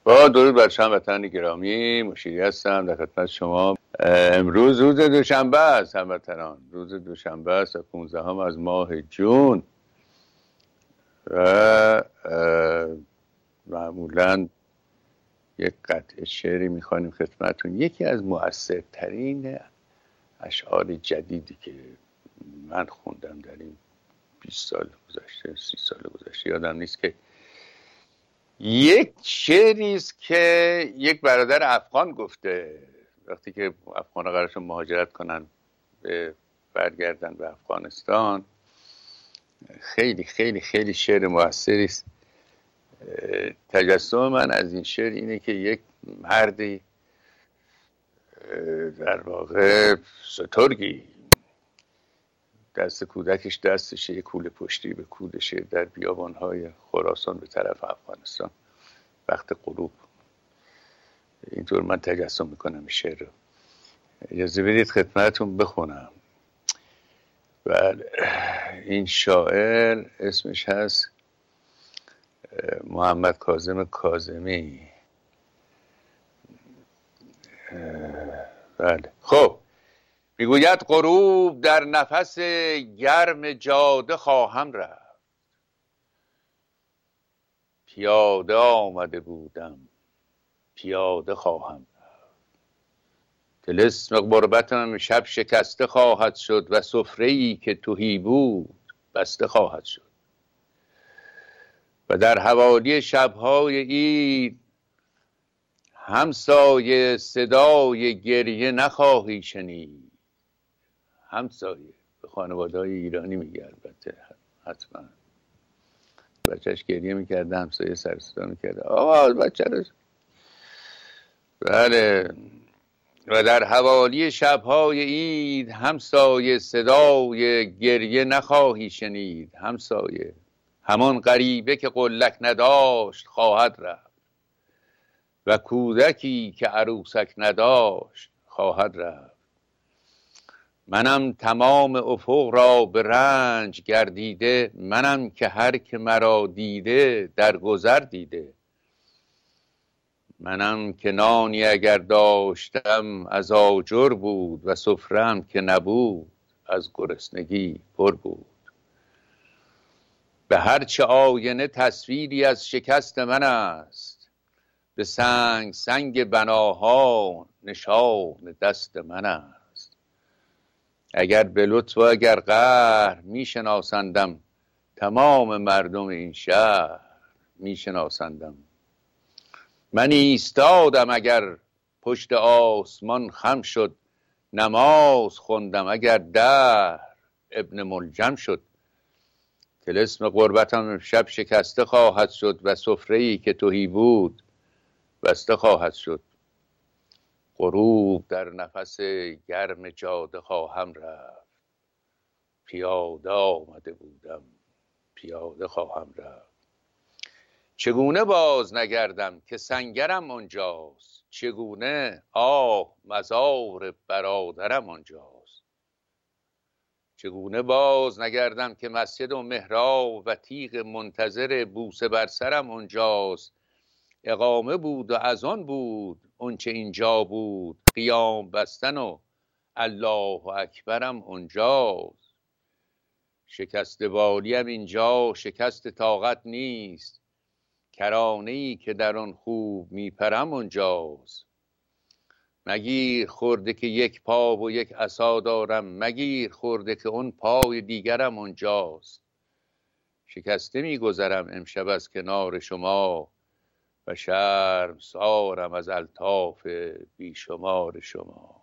با درود بر شما وطن گرامی، مشیری هستم در خدمت شما. امروز روز دوشنبه است هموطنان، روز دوشنبه است و 15 از ماه جون و معمولا یک قطعه شعری میخوانیم خدمتون. یکی از مؤثرترین اشعار جدیدی که من خوندم در این 20 سال گذشته 30 سال گذشته یادم نیست، که یک شعری است که یک برادر افغان گفته وقتی که افغان‌ها قرارشون مهاجرت کنن برگردن به افغانستان. خیلی خیلی خیلی شعر موثری است. تجسم من از این شعر اینه که یک مردی در واقع سترگی دست کودکش دستشه، یک کوله پشتی به کودشه در بیابانهای خراسان به طرف افغانستان وقت غروب. اینطور من تجسم میکنم این شعر رو. اجازه بدید خدمتون بخونم. بله، این شاعر اسمش هست محمد کاظم کاظمی. بله، خب میگوید غروب در نفس گرم جاده خواهم رفت، پیاده آمده بودم پیاده خواهم رفت. طلسم غربتم شب شکسته خواهد شد و سفره‌ای که تهی بود بسته خواهد شد. و در حوالی شب‌های عید همسایه صدای گریه نخواهی شنید. همسایه به خانواده‌های ایرانی میگه، البته حتما بچهش گریه میکرده، همسایه سر صدا میکرده آقا بچه رو. بله. و در حوالی شب‌های عید همسایه صدای گریه نخواهی شنید. همسایه همان غریبه که قلک نداشت خواهد رفت و کودکی که عروسک نداشت خواهد رفت. منم تمام افق را به رنج گردیده، منم که هر که مرا دیده در گذر دیده. منم که نانی اگر داشتم از آجر بود و سفره‌ام که نبود از گرسنگی پر بود. به هرچه آینه تصویری از شکست من است، به سنگ سنگ بناها نشان دست من است. اگر به لطف و اگر قهر می شناسندم، تمام مردم این شهر می شناسندم. من ایستادم اگر پشت آسمان خم شد، نماز خوندم اگر دهر ابن ملجم شد. طلسم غربتم شب شکسته خواهد شد و سفره‌ای که تهی بود بسته خواهد شد. غروب در نفس گرم جاده خواهم رفت، پیاده آمده بودم پیاده خواهم رفت. چگونه باز نگردم که سنگرم آنجاست، چگونه مزار برادرم آنجاست. چگونه باز نگردم که مسجد و محراب و تیغ منتظر بوسه بر سرم آنجاست. اقامه بود و از آن بود اونچه اینجا بود، قیام بستن و الله اکبرم اونجاست. شکست بالیم اینجا شکست طاقت نیست، کرانه‌ای که در آن خوب میپرم اونجاست. مگیر خورده که یک پا و یک عصا دارم، مگیر خورده که اون پای دیگرم اونجاست. شکسته میگذرم امشب از کنار شما و شرمسارم از الطاف بیشمار شما.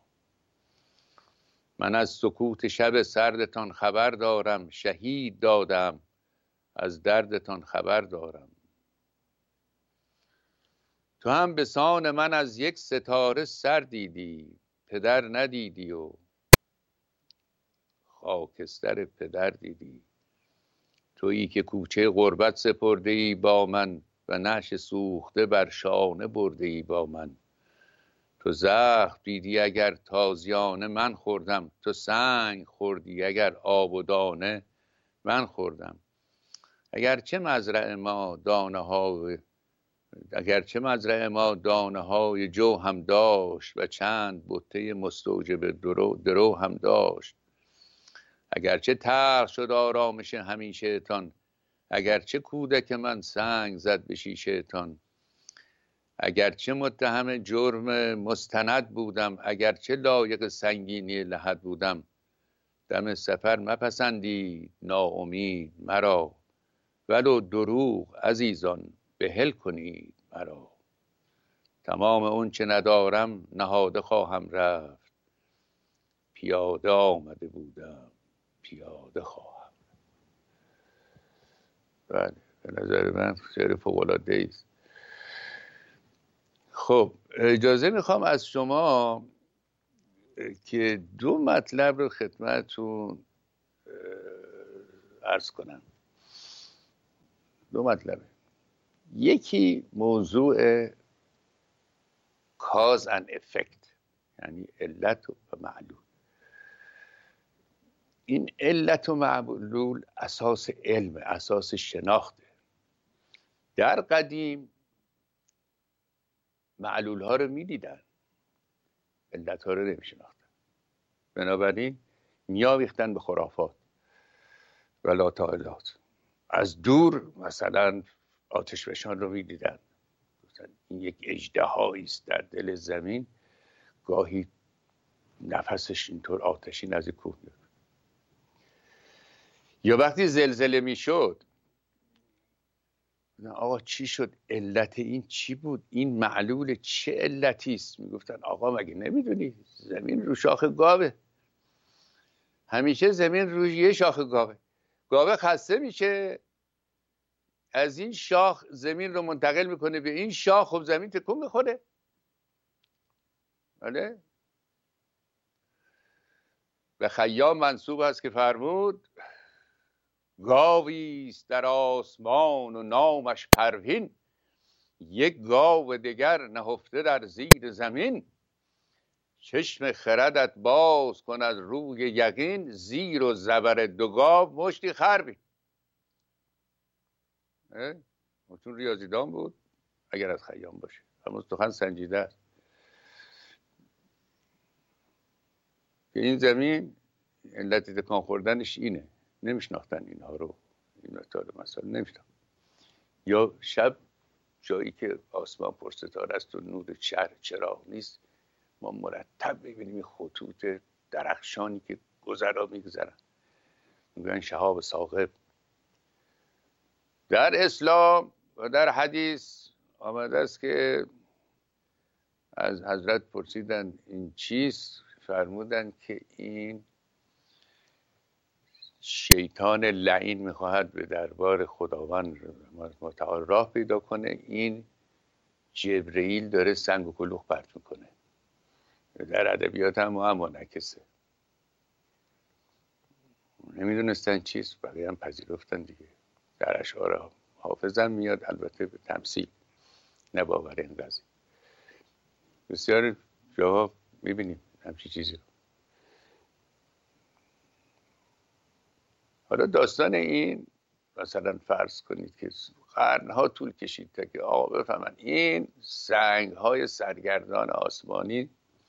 من از سکوت شب سردتان خبر دارم، شهید دادم از دردتان خبر دارم. تو هم به سان من از یک ستاره سر دیدی، پدر ندیدی و خاکستر پدر دیدی. تویی که کوچه غربت سپرده ای با من و نعش سوخته بر شانه برده ای با من. تو زخم دیدی اگر تازیانه من خوردم، تو سنگ خوردی اگر آب و دانه من خوردم. اگر چه مزرع ما دانه ها اگرچه مزرعه ما دانه های جو هم داشت و چند بته مستوجب درو هم داشت، اگرچه تلخ شد آرامش همیشه تان، اگرچه کودک من سنگ زد به شیشه تان، اگرچه متهم جرم مستند بودم، اگرچه لایق سنگینی لحد بودم، دم سفر مپسندید ناامید مرا، ولو دروغ عزیزان بحل کنید مرا. تمام اون چه ندارم نهاده خواهم رفت، پیاده آمده بودم پیاده خواهم. بله، به نظر من شعر فوق‌العاده است. خب اجازه میخوام از شما که دو مطلب رو خدمتتون عرض کنم. دو مطلبه. یکی موضوع cause and effect، یعنی علت و معلول. این علت و معلول اساس علم، اساس شناخته. در قدیم معلول ها رو می دیدن، علت ها رو نمی شناختن، بنابراین میاویختن به خرافات و لاتعالات. از دور مثلا آتش فشان رو می دیدن، این یک اژدهایی است در دل زمین، گاهی نفسش اینطور آتشین از کوه میاد. یا وقتی زلزله میشد، آقا چی شد؟ علت این چی بود؟ این معلول چه علتی است؟ میگفتن آقا مگه نمیدونی زمین رو شاخ گاوه، همیشه زمین روی یه شاخ گاوه، گاوه خسته میشه از این شاخ زمین رو منتقل میکنه به این شاخ، خب زمین تکون میخوره. بله. به خیام منسوب است که فرمود گاویست در آسمان و نامش پروین، یک گاو دگر نهفته در زیر زمین، چشم خردت باز کن از روی یقین، زیر و زبر دو گاو مشتی خر. چون ریاضیدان بود اگر از خیام باشه، اما سخن سنجیده است که این زمین علت تکان خوردنش اینه. نمیشناختن اینها رو، این مسائل نمیشناختن. یا شب جایی که آسمان پرستاره است و نور چراغ نیست، ما مرتب ببینیم این خطوط درخشانی که گذرا میگذرن، میگن شهاب ثاقب. در اسلام و در حدیث آمده است که از حضرت پرسیدن این چیست؟ فرمودن که این شیطان لعین میخواهد به دربار خداوند متعال راه پیدا کنه، این جبرئیل داره سنگ و کلوخ پرت میکنه. در ادبیات هم منعکسه. نمیدونستن چیست، بقیه هم پذیرفتن دیگه. در اشعار حافظم میاد، البته به تمثیل، نه باور این قضیه. بسیار جواب میبینیم همچی چیزی رو. حالا داستان این مثلا فرض کنید که قرنها طول کشید تا که آقا بفهمن این سنگ‌های سرگردان آسمانی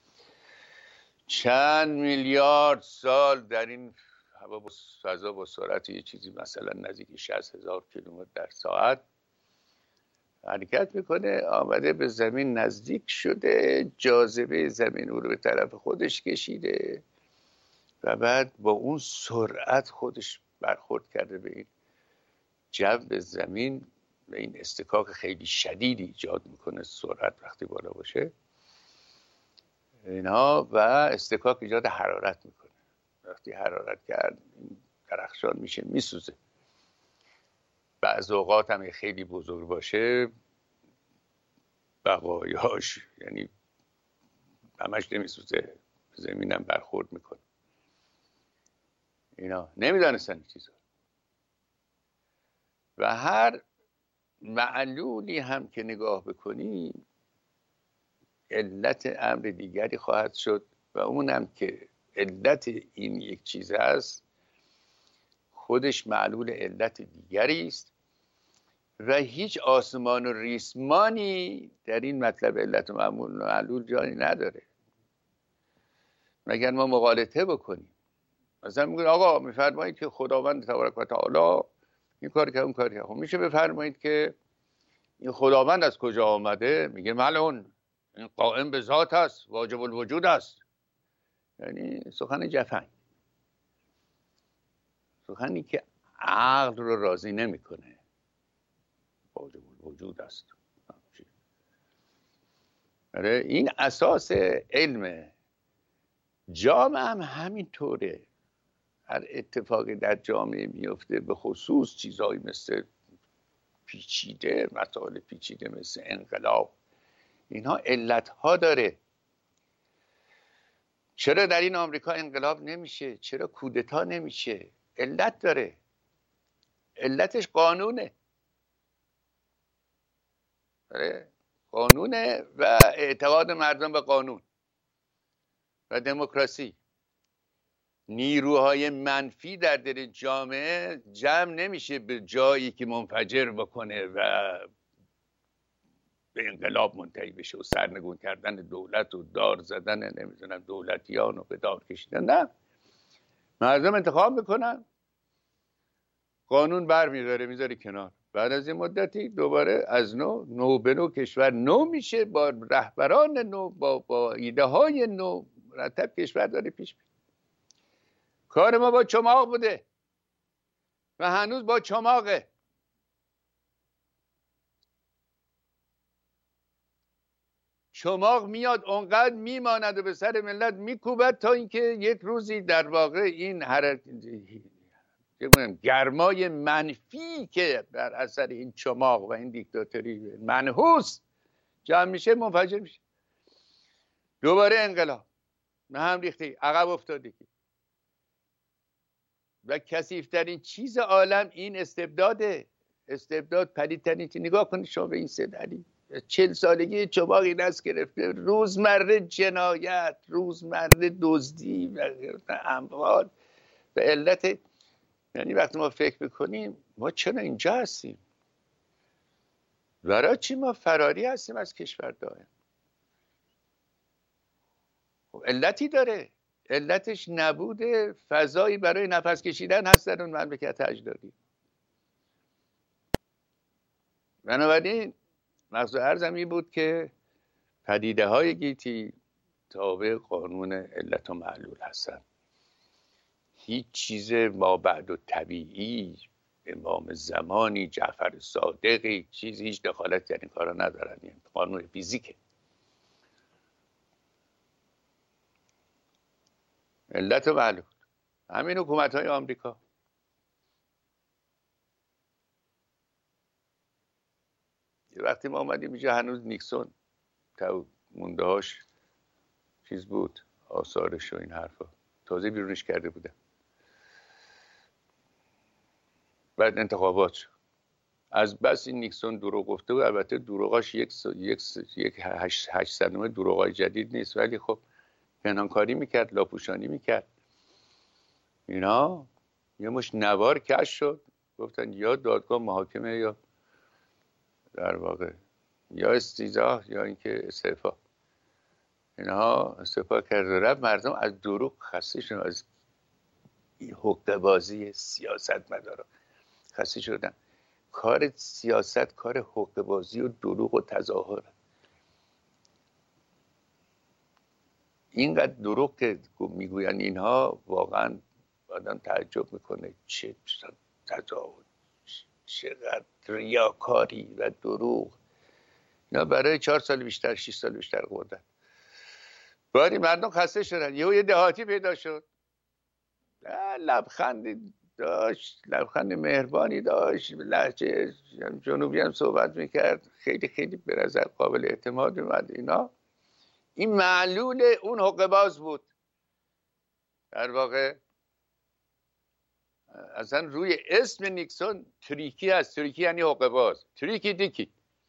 چند میلیارد سال در این فضا با سرعت یه چیزی مثلا نزدیک 60,000 کیلومتر در ساعت حرکت میکنه، آمده به زمین نزدیک شده، جاذبه زمین او رو به طرف خودش کشیده و بعد با اون سرعت خودش برخورد کرده به این جو زمین و این استکاک خیلی شدیدی ایجاد میکنه. سرعت وقتی بالا باشه اینها و استکاک ایجاد حرارت میکنه. وقتی حرارت کرد این درخشان میشه، میسوزه. بعض اوقات هم خیلی بزرگ باشه بقایاش یعنی همش نمیسوزه، زمینم برخورد میکنه. اینا نمیدانستن این چیزا. و هر معلولی هم که نگاه بکنیم علت امر دیگری خواهد شد و اونم که علت این یک چیز است خودش معلول علت دیگری است و هیچ آسمان و ریسمانی در این مطلب علت و معلول جایی نداره، مگر ما مغالطه بکنیم. مثلا میگن آقا میفرمایید که خداوند تبارک و تعالی این کار کرد اون کار کرد. خب میشه بفرمایید که این خداوند از کجا آمده؟ میگه ملعون، این قائم به ذات است، واجب الوجود است. یعنی سخن جفنگ، سخنی که عقل رو راضی نمیکنه. واجب الوجود است. این اساس علمه. جامعه هم همینطوره. هر اتفاقی در جامعه میفته، به خصوص چیزهایی مثل پیچیده، مسائل پیچیده مثل انقلاب، اینها علتها داره. چرا در این آمریکا انقلاب نمیشه؟ چرا کودتا نمیشه؟ علت داره. علتش قانونه. قانونه و اعتقاد مردم به قانون و دموکراسی. نیروهای منفی در دل جامعه جمع نمیشه به جایی که منفجر بکنه و به انقلاب منتهی بشه و سرنگون کردن دولت و دار زدن نمیدونم دولتیان و به دار کشیدن. نه، مردم انتخاب میکنن، قانون برمیداره میذاره کنار، بعد از این مدتی دوباره از نو به نو کشور نو میشه، با رهبران نو، با ایده های نو، مرتب کشور داره پیش میره. کار ما با چماق بوده و هنوز با چماقه. چماق میاد اونقدر میماند و به سر ملت میکوبد تا اینکه یک روزی در واقع این گرمای منفی که در اثر این چماق و این دیکتاتوری منحوس جمع میشه، منفجر میشه. دوباره انقلاب، نه هم ریخته، عقب افتادگی. و کثیف‌ترین چیز عالم این استبداده. استبداد پلیدترین. نگاه کنید شما به این سید علی، 40 سالگی چماقی دست گرفته، روزمره جنایت، روزمره دزدی و اموال. به علت، یعنی وقتی ما فکر بکنیم ما چرا اینجا هستیم؟ برای چی ما فراری هستیم از کشور دائم؟ خب علتی داره. علتش نبود فضایی برای نفس کشیدن هست در اون مملکت اجدادی. بنابراین مقصود عرضم این بود که پدیده های گیتی تابع قانون علت و معلول هستن. هیچ چیز ما بعد و طبیعی، امام زمانی، جعفر صادقی، چیزی هیچ دخالت در این کارا ندارن. یعنی قانون فیزیکه. علت و معلول همین حکومت های آمریکا. یه وقتی ما آمدیم اینجا هنوز نیکسون مونده هاش چیز بود، آثارش و این حرفا تازه بیرونش کرده بودن. بعد انتخابات شد. از بس این نیکسون دروغ گفته بود. البته دروغاش یک 800 دروغای جدید نیست، ولی خب پنهانکاری میکرد، لاپوشانی میکرد. اینا یه مش نوار کش شد، گفتن یا دادگاه محاکمه یا در واقع یا استیضاح یا اینکه استعفا. اینها استعفا کرد و رفت. مردم از دروغ خسته شدن، از این حقه بازی سیاست مدارا خسته شدن. کار سیاست کار حقه بازی و دروغ و تظاهر. اینقدر دروغ که میگوین اینها، واقعا آدم تعجب میکنه چه تظاهر، چقدر ریاکاری و دروغ. اینا برای 4 سال بیشتر، 6 سال بیشتر قدرت. باری مردم خسته شدن. یه دهاتی پیدا شد، لبخندی داشت، لبخند مهربانی داشت، لهجه جنوبی هم صحبت میکرد، خیلی خیلی به نظر قابل اعتماد اومد. اینا این معلول اون حقه باز بود. در واقع اصلا روی اسم نیکسون تریکی هست. تریکی یعنی حقه باز. تریکی دیکی.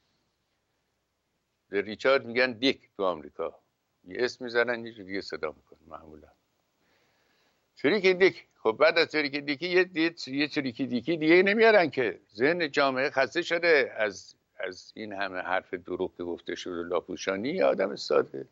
به ریچارد میگن دیک تو آمریکا. یه اسم میزنن یه جوری صدا میکنه معمولا. تریک دیک. خب بعد از تریک دیکی یه تریک دیکی دیگه نمیارن که. ذهن جامعه خسته شده از این همه حرف دروغ که گفته شده، لاپوشانی. آدم ساده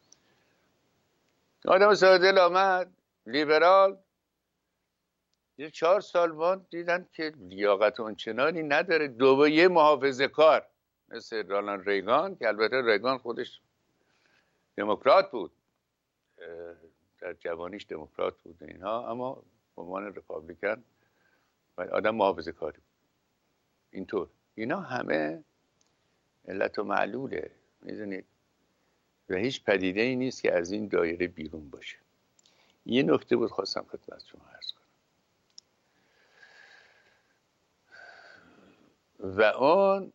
لامد لیبرال یه 4 سال بعد دیدن که لیاقت اونچنانی نداره. یه محافظه کار مثل رونالد ریگان، که البته ریگان خودش دموکرات بود، در جوانیش دموکرات بود اینها، اما به عنوان رپابلیکن آدم محافظه کاری بود. اینطور اینا همه علت و معلوله، میدونید، و هیچ پدیده ای نیست که از این دایره بیرون باشه. یه نکته بود خواستم خدمت شما عرض کنم، و اون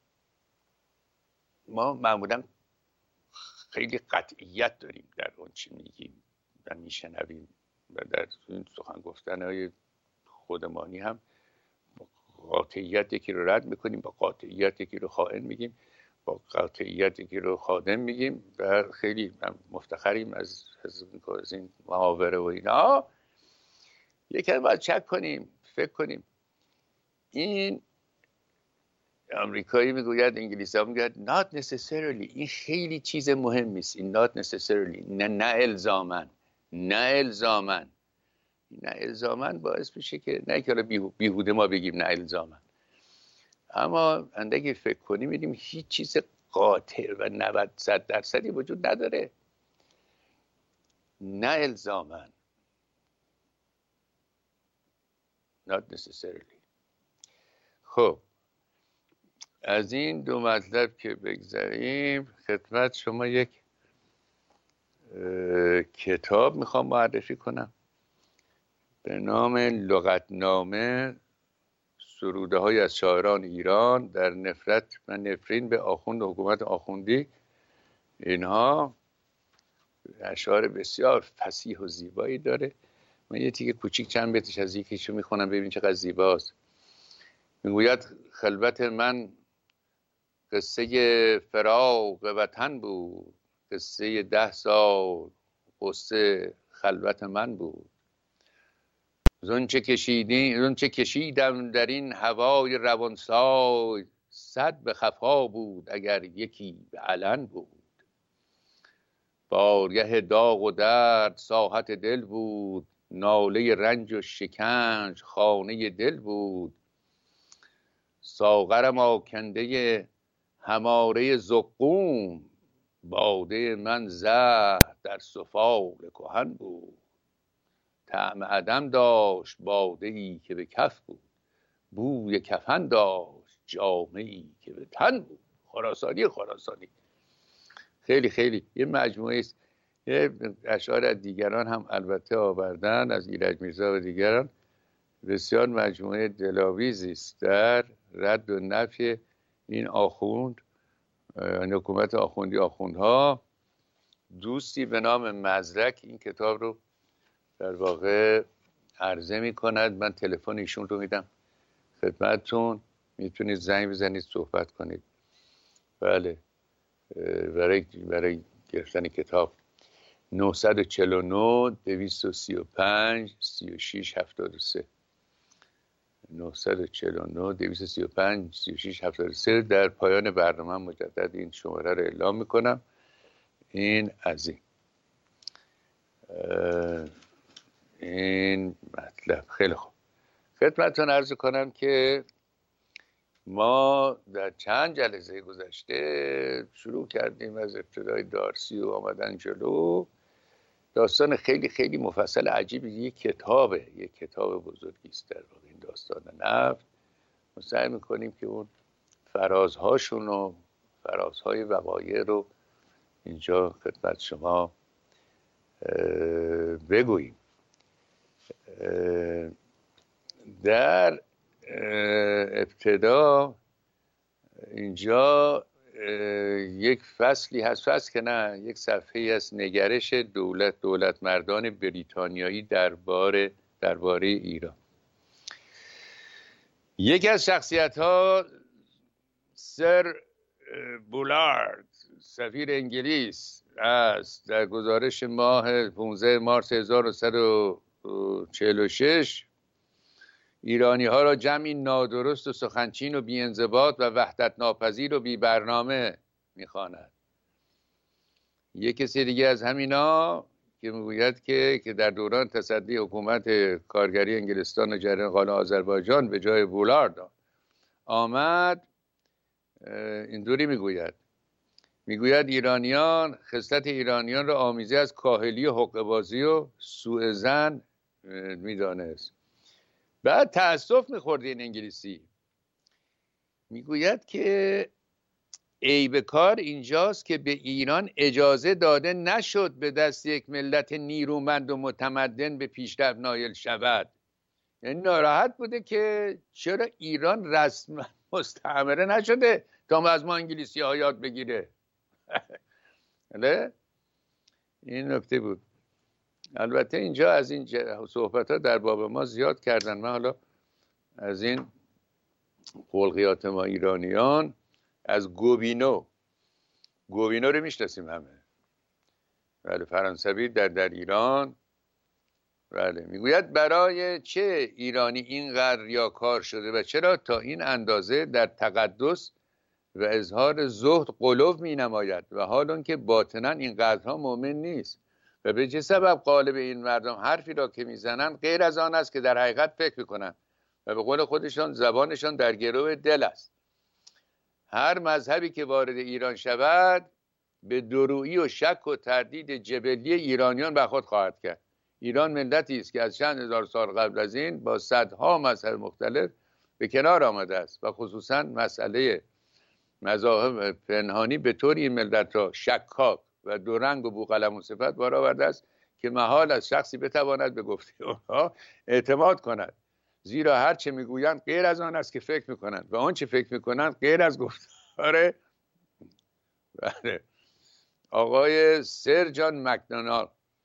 ما معمولا خیلی قطعیت داریم در اون چی میگیم و میشنویم، و در این سخن گفتنهای خودمانی هم قاطعیت یکی رو رد میکنیم، با قاطعیت یکی رو خائن میگیم، با قاطعیت یکی رو خادم میگیم، و خیلی مفتخریم از این محاوره و اینا. یکی باید چک کنیم، فکر کنیم. این امریکایی میگوید، انگلیسی ها میگوید not necessarily. این خیلی چیز مهمی است، این not necessarily، نه الزامن باعث میشه که نه که بیهوده ما بگیم نه الزامن، اما اگه فکر کنیم می‌بینیم هیچ چیز قاطع و 90% وجود نداره. نه الزامن، not necessarily. خب از این دو مطلب که بگذاریم، خدمت شما یک کتاب میخوام معرفی کنم به نام لغتنامه سروده های از شاعران ایران در نفرت و نفرین به آخوند و حکومت آخوندی. اینها اشعار بسیار فصیح و زیبایی داره. من یه تیکه کوچیک چند بیتش از یکیشو میخونم ببین چقدر زیباست. میگوید خلوت من قصه فراق وطن بود، قصه 10 سال قصه خلوت من بود. زنچه کشیدم در این هوای روانسای، 100 به خفا بود اگر یکی به علن بود. بارگه داغ و درد ساحت دل بود، ناله رنج و شکنج خانه دل بود. ساغرم آکنده هماره زقوم، باده من زهر در سفال کهن بود. طعم عدم داشت باده ای که به کف بود، بوی کفن داشت جامه ای که به تن بود. خراسانی خیلی خیلی یه مجموعه است. یه اشعار از دیگران هم البته آوردن، از ایرج میرزا و دیگران. بسیار مجموعه دلاویزی است در رد و نفی این آخوند، حکومت آخوندی، آخوندها. دوستی به نام مزرک این کتاب رو در واقع عرضه می کند. من تلفن ایشون رو میدم خدمتتون، میتونید زنگ بزنید صحبت کنید. بله، برای گرفتن کتاب 949 235 36 73 949 235 36 73. در پایان برنامه مجدد این شماره رو اعلام میکنم. این از این مطلب. خیلی خوب، خدمتتون عرض کنم که ما در چند جلسه گذشته شروع کردیم از ابتدای دارسی و آمدن جلو. داستان خیلی خیلی مفصل عجیبی، یک کتاب بزرگی است در واقع این داستان نفت. ما سعی میکنیم که اون فرازهاشون و فرازهای وقایع رو اینجا خدمت شما بگوییم. در ابتدا اینجا یک فصلی هست، فصل که نه، یک صفحه از نگرش دولت مردان بریتانیایی درباره ایران. یکی از شخصیت ها سر بولارد، سفیر انگلیس است. در گزارش ماه 15 مارس 1900 46 ایرانی ها را جمعی نادرست و سخنچین و بی‌انضباط و وحدت ناپذیر و بی برنامه میخواند. یک کسی دیگه از همینا که میگوید که در دوران تصدی حکومت کارگری انگلستان و جریان قال آذربایجان به جای بولارد آمد، اینطوری میگوید ایرانیان خصلت ایرانیان را آمیزی از کاهلی و حقه‌بازی و سوء ظن میدانست. بعد تأسف میخورد این انگلیسی، میگوید که عیب کار اینجاست که به ایران اجازه داده نشد به دست یک ملت نیرومند و متمدن به پیشرفت نایل شود. یعنی ناراحت بوده که چرا ایران رسما مستعمره نشده تا از ما انگلیسی ها یاد بگیره. این نکته بود. البته اینجا از این صحبت ها در باب ما زیاد کردن. من حالا از این خلقیات ما ایرانیان، از گوبینو رو میشناسیم همه، بله، فرانسوی در ایران، بله، میگوید برای چه ایرانی اینقدر ریاکار شده و چرا تا این اندازه در تقدس و اظهار زهد غلو می نماید و حال اون که باطنا اینقدرها مؤمن نیست و به چه سبب غالب این مردم حرفی را که میزنند غیر از آن است که در حقیقت فکر میکنند و به قول خودشان زبانشان در گرو دل است. هر مذهبی که وارد ایران شود به دورویی و شک و تردید جبلی ایرانیان برخورد خواهد کرد. ایران ملتی است که از چند هزار سال قبل از این با صدها مذهب مختلف به کنار آمده است و خصوصا مسئله مذاهب پنهانی به طوری این ملت را شکاک و دورنگ و بوقلم و صفت بار آورده است که محال از شخصی بتواند به گفته آنها اعتماد کند، زیرا هر چه میگویند غیر از آن است که فکر میکنند و آنچه فکر میکنند غیر از گفتار آقای سر جان مکدونالد،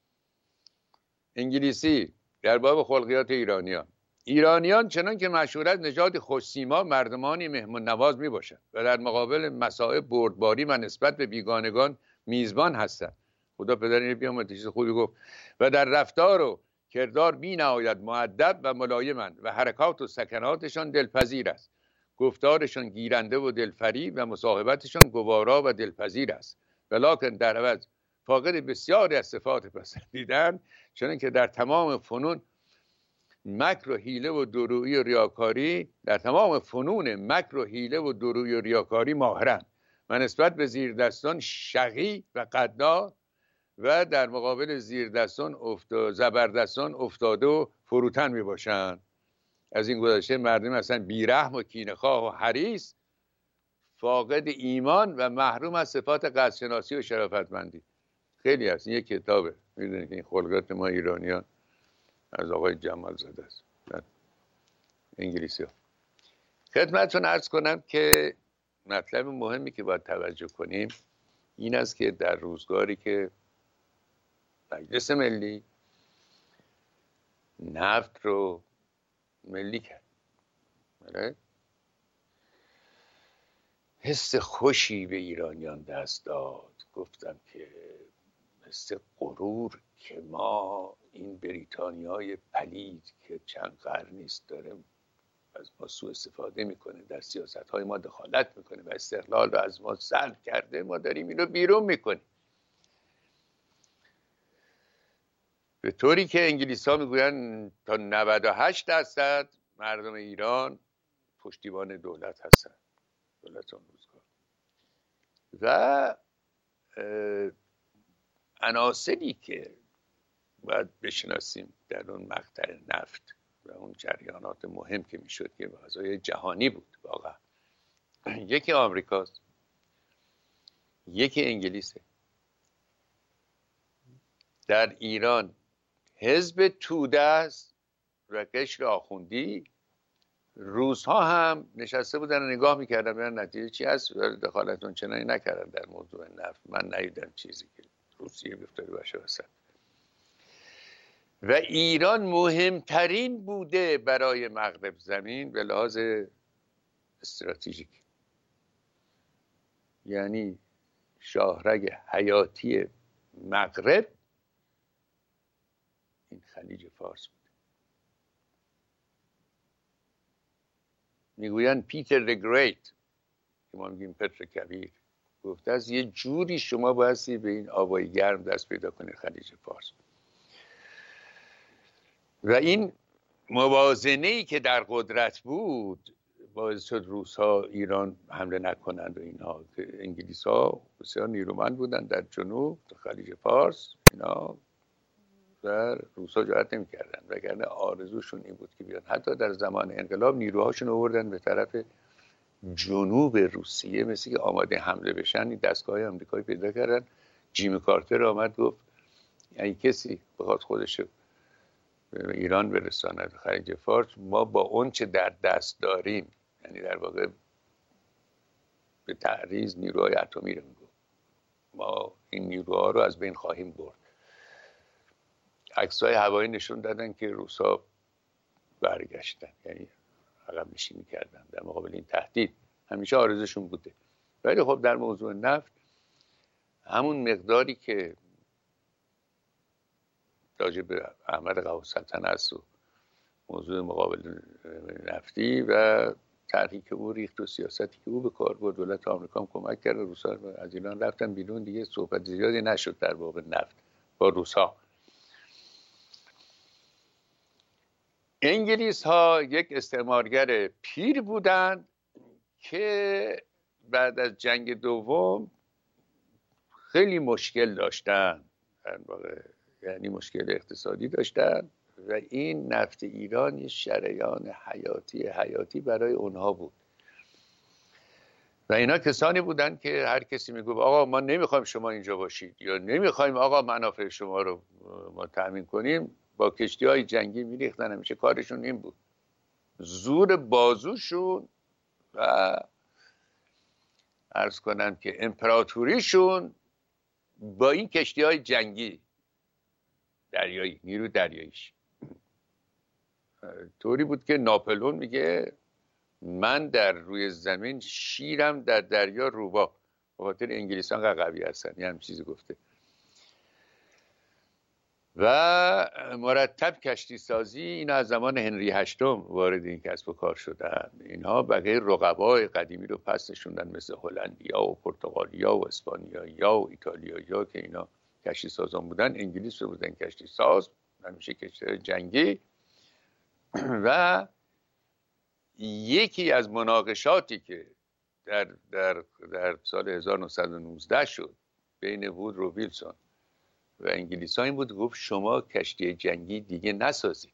انگلیسی، در باب خلقیات ایرانیان چنان که مشهور است نژاد خوش‌سیما مردمانی مهمان نواز می باشند و در مقابل مصائب بردباری و نسبت به بیگانگان میزبان هستند. خدا پدر اینو بیامرزه، چیز خوبی گفت. و در رفتار و کردار بی نهایت مؤدب و ملایمند و حرکات و سکناتشان دلپذیر است. گفتارشان گیرنده و دلفریب و مصاحبتشان گوارا و دلپذیر است، ولکن در عوض فاقد بسیاری از صفات پسندیدن، چون که در تمام فنون مکر و حیله و درویی و ریاکاری، در تمام فنون مکر و حیله و درویی و ریاکاری ماهرند و نسبت به زیردستان شقی و قدار و در مقابل زیردستان زبردستان افتاده و فروتن می باشند. از این گذشته مردم اصلا بیرحم و کینه‌خواه و حریص، فاقد ایمان و محروم از صفات قدرشناسی و شرافتمندی. خیلی هست. این یک کتابه، میدونید که این خلقیات ما ایرانیان از آقای جمال زاده است، انگلیسی ها. خدمتتون عرض کنم که مطلب مهمی که باید توجه کنیم این است که در روزگاری که مجلس ملی نفت رو ملی کرد، حس خوشی به ایرانیان دست داد. گفتم که حس غرور که ما این بریتانیای پلید که چند قرنی است داره از ما سوء استفاده میکنه، در سیاست های ما دخالت میکنه و استقلال رو از ما سلب کرده، ما داریم اینو بیرون میکنیم. به طوری که انگلیس ها میگوین تا 98% مردم ایران پشتیبان دولت هستن، دولت اون روزگار. و عناصری که باید بشناسیم در اون مقطع نفت و اون جریانات مهم که میشد که بازای جهانی بود واقعا، یکی آمریکاست، یکی انگلیسه. در ایران حزب توده است و قشر آخوندی، روزها هم نشسته بودن و نگاه میکردن ببینن نتیجه چی هست، دخالتون چنانی نکردن در موضوع نفت. من ندیدم چیزی که روسیه گفتاری باشه وسط. و ایران مهمترین بوده برای مغرب زمین به لحاظ استراتژیک، یعنی شاهرگ حیاتی مغرب این خلیج فارس بود. میگوین پیتر د گریت که ما میگیم پتر کبیر گفته است یه جوری شما بایستی به این آبای گرم دست پیدا کنید خلیج فارس. و این موازنه‌ای که در قدرت بود باعث شد روس ها ایران حمله نکنند و اینها. انگلیس ها بسیار نیرومند بودن در جنوب خلیج فارس اینا و روس ها جرأت نمی‌کردن، وگرنه آرزوشون این بود که بیان. حتی در زمان انقلاب نیروهاشون آوردن به طرف جنوب روسیه، مثل که آماده حمله بشن. این دستگاه آمریکایی پیدا کردن. جیمی کارتر آمد گفت یعنی کسی بخواد خودش به ایران برساند خلیج فارس، ما با اون چه در دست داریم، یعنی در واقع به تعریض نیروهای اتمی رو میگفت، ما این نیروها رو از بین خواهیم برد. عکس‌های هوایی نشون دادن که روسا برگشتن، یعنی عقب نشینی کردن در مقابل این تهدید. همیشه آرزوشون بوده. ولی خب در موضوع نفت همون مقداری که راجع به احمد قواسلطنه است و موضوع مقابل نفتی و طرحی که او ریخت و سیاستی که او به کار برد، دولت آمریکا هم کمک کرد، روسا از ایران رفتن بیرون، دیگه صحبت زیادی نشد در باب نفت با روسا. انگلیس ها یک استعمارگر پیر بودند که بعد از جنگ دوم خیلی مشکل داشتن، در واقع یعنی مشکل اقتصادی داشتن و این نفت ایران یه شریان حیاتی برای اونها بود. و اینا کسانی بودن که هر کسی میگفت آقا ما نمیخوایم شما اینجا باشید یا نمیخوایم آقا منافع شما رو ما تأمین کنیم، با کشتی‌های جنگی میریختن. همیشه کارشون این بود، زور بازوشون و عرض کنم که امپراتوریشون با این کشتی‌های جنگی دریایی، نیرو دریاییش طوری بود که ناپلئون میگه من در روی زمین شیرم در دریا روباه، به خاطر انگلیسان قوی هستن، یه هم چیزی گفته. و مرتب کشتی سازی این از زمان هنری هشتم وارد این کسب و کار شدن. اینها بقیه رقبای قدیمی رو پس نشوندن، مثل هلندیا و پرتغالیا و اسپانیایی‌ها و ایتالیایی‌ها که اینا کشتی سازان بودن. انگلیس رو بودن کشتی ساز، همیشه کشتی جنگی. و یکی از مناقشاتی که در سال 1919 شد بین وودرو ویلسون و انگلیس ها این بود، گفت شما کشتی جنگی دیگه نسازید.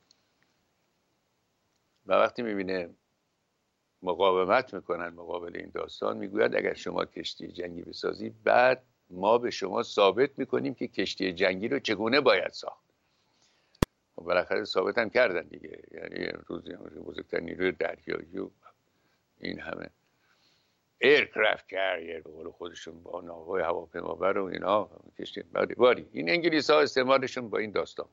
و وقتی میبینه مقاومت میکنن مقابل این داستان، میگوید اگر شما کشتی جنگی بسازید بعد ما به شما ثابت میکنیم که کشتی جنگی رو چگونه باید ساخت. و بالاخره ثابت هم کردن دیگه، یعنی امروز بزرگترین نیروی دریایی و این همه ایرکرافت کاریر به قول خودشون با ناوهای هواپیمابر و اینا کشتی باری. این انگلیس ها استعمارشون با این داستان.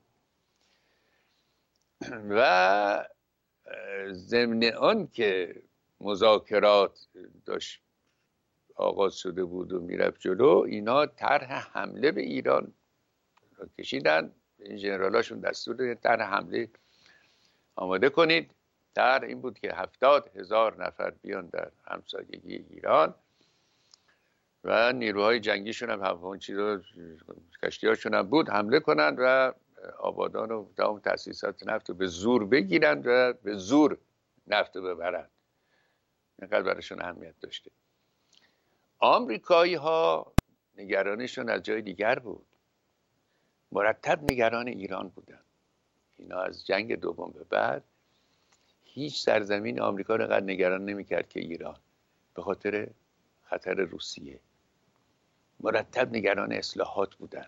و ضمن آن که مذاکرات داشت آغاز شده بود و میرفت جلو، اینا طرح حمله به ایران کشیدن. این ژنرالاشون دستور دادن طرح حمله آماده کنید. طرح این بود که 70,000 نفر بیان در همسایگی ایران و نیروهای جنگیشون هم همون چیزا کشتی‌هاشون هم بود، حمله کنند و آبادان و تمام تأسیسات نفت رو به زور بگیرند و به زور نفت رو ببرند. اینقدر براشون اهمیت داشته. آمریکایی ها نگرانشون از جای دیگر بود. مرتب نگران ایران بودن. اینا از جنگ دوم به بعد هیچ سرزمین آمریکا رو قد نگران نمی‌کرد که ایران، به خاطر خطر روسیه. مرتب نگران اصلاحات بودن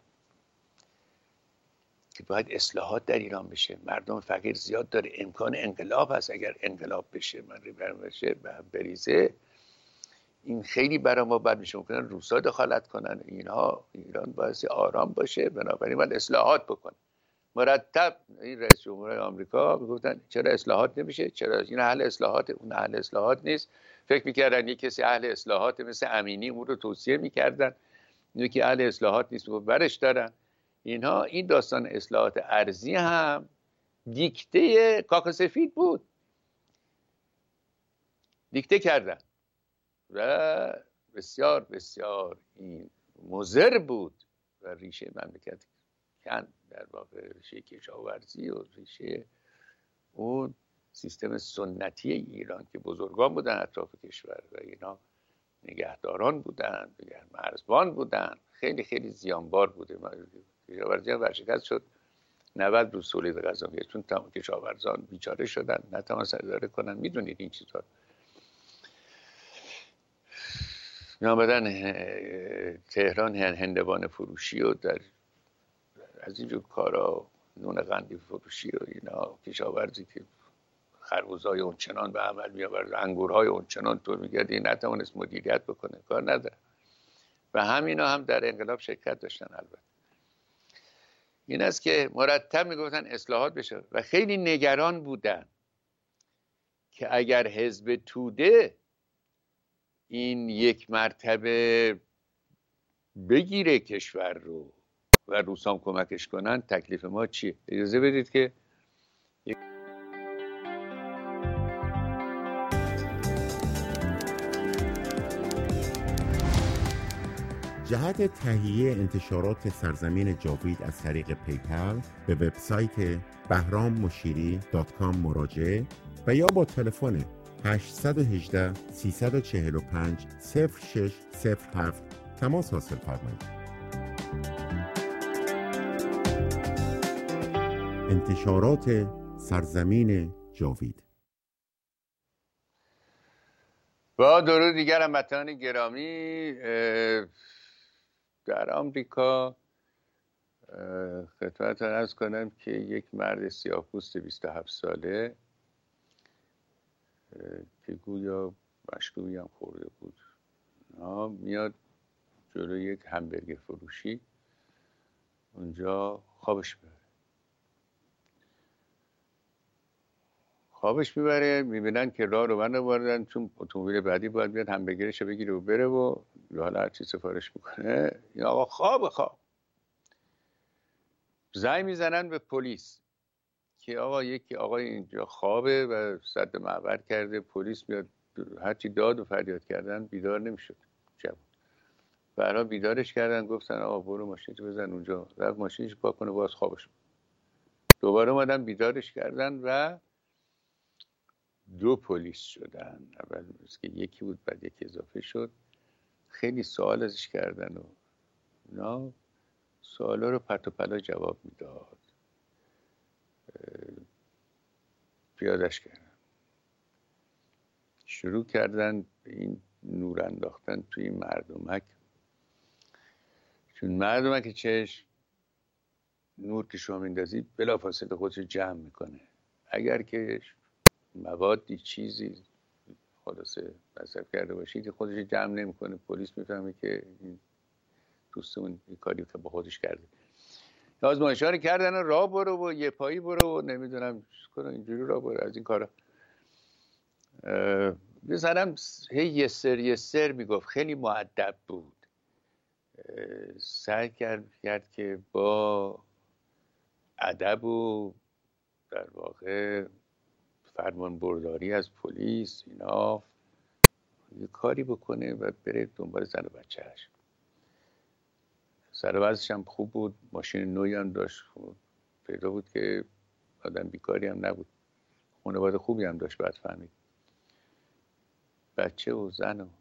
که باید اصلاحات در ایران بشه. مردم فقیر زیاد داره، امکان انقلاب هست. اگر انقلاب بشه، بریزه، این خیلی برای ما بد میشه. ممکنه روسا دخالت کنن، اینها ایران باید آرام باشه، بنابراین باید اصلاحات بکنه. مرتب این رئیس جمهور آمریکا میگفتن چرا اصلاحات نمیشه، چرا این اهل اصلاحات، اون اهل اصلاحات نیست. فکر میکردن یک کسی اهل اصلاحات مثل امینی اون رو توصیه میکردن، اینو که اهل اصلاحات نیست میگفت برش دارن. اینها، این داستان اصلاحات ارضی هم دیکته کاخ سفید بود، دیکته کردن و بسیار بسیار این مضر بود و ریشه مملکت کند، در واقع ریشه کشاورزی و ریشه اون سیستم سنتی ایران که بزرگان بودن اطراف کشور و اینا نگهداران بودن، مرزبان بودن، خیلی خیلی زیانبار بوده. کشاورزی هم ورشکست شد 90 روز تولید غذا گرفت، چون تمام کشاورزان بیچاره شدن، نتوانستن اداره کنن. میدونید این چیزا میامدن تهران هندوانه فروشی و در از اینجور کارا، نون قندی فروشی و اینا، کشاورزی که خربوزهای اونچنان به عمل میآورد، انگورهای اونچنان طور میگرد، این نتوانست مدیریت بکنه، کار نداره. و همینا هم در انقلاب شرکت داشتن. البته این است که مرتب میگفتن اصلاحات بشه و خیلی نگران بودن که اگر حزب توده این یک مرتبه بگیره کشور رو و روسام کمکش کنن، تکلیف ما چیه؟ اجازه بدید که جهت تهیه انتشارات سرزمین جاوید از طریق پیپل به وبسایت behrammushiri.com مراجعه و یا با تلفن 818 345 0607 تماس حاصل فرمایید. انتشارات سرزمین جاوید. با درود دیگر هموطنان گرامی، در آمریکا خدمتتون عرض کنم که یک مرد سیاه‌پوست 27 ساله که گویا مشروبی هم خورده بود میاد جلوی یک همبرگر فروشی، اونجا خوابش میبینن که راه رو بردن، چون اتومبیل بعدی باید بیاد همبرگرش رو بگیره و بره و حالا هر چی سفارش میکنه. این آقا خواب زنگ میزنن به پلیس که آقا یکی آقای اینجا خوابه و سد معبر کرده. پلیس میاد، هرچی داد و فریاد کردن بیدار نمیشد. برای بیدارش کردن، گفتن آقا برو ماشینتو بزن اونجا. رفت ماشینش پاک کنه، باز خوابش. دوباره اومدن بیدارش کردن و 2 پلیس شدن. اول که یکی بود، بعد یکی اضافه شد. خیلی سوال ازش کردن و اینا، سوالا رو پرت و پلا جواب میداد. پیادش کردن، شروع کردن به این نور انداختن توی این مردمک، چون مردمک چشم نور که شما میندازی بلافاصله خودش جمع میکنه. اگر که موادی چیزی خلاصه مصرف کرده باشید خودش جمع نمیکنه، پلیس میفهمه که این دوستمون این کاری که با خودش کرده. آزمایش‌ها رو کردن و راه برو و یه پایی برو و نمیدونم کنه اینجوری راه برو، از این کارا. بزنم هی یه سر میگفت، خیلی مؤدب بود. سعی کرد که با ادب و در واقع فرمان برداری از پلیس اینا یه کاری بکنه و بره دنبال زن و بچه‌اش. سر وضعش هم خوب بود، ماشین نوی هم داشت، پیدا بود که آدم بیکاری هم نبود، خانواده خوبی هم داشت. بعد فهمید بچه و زن و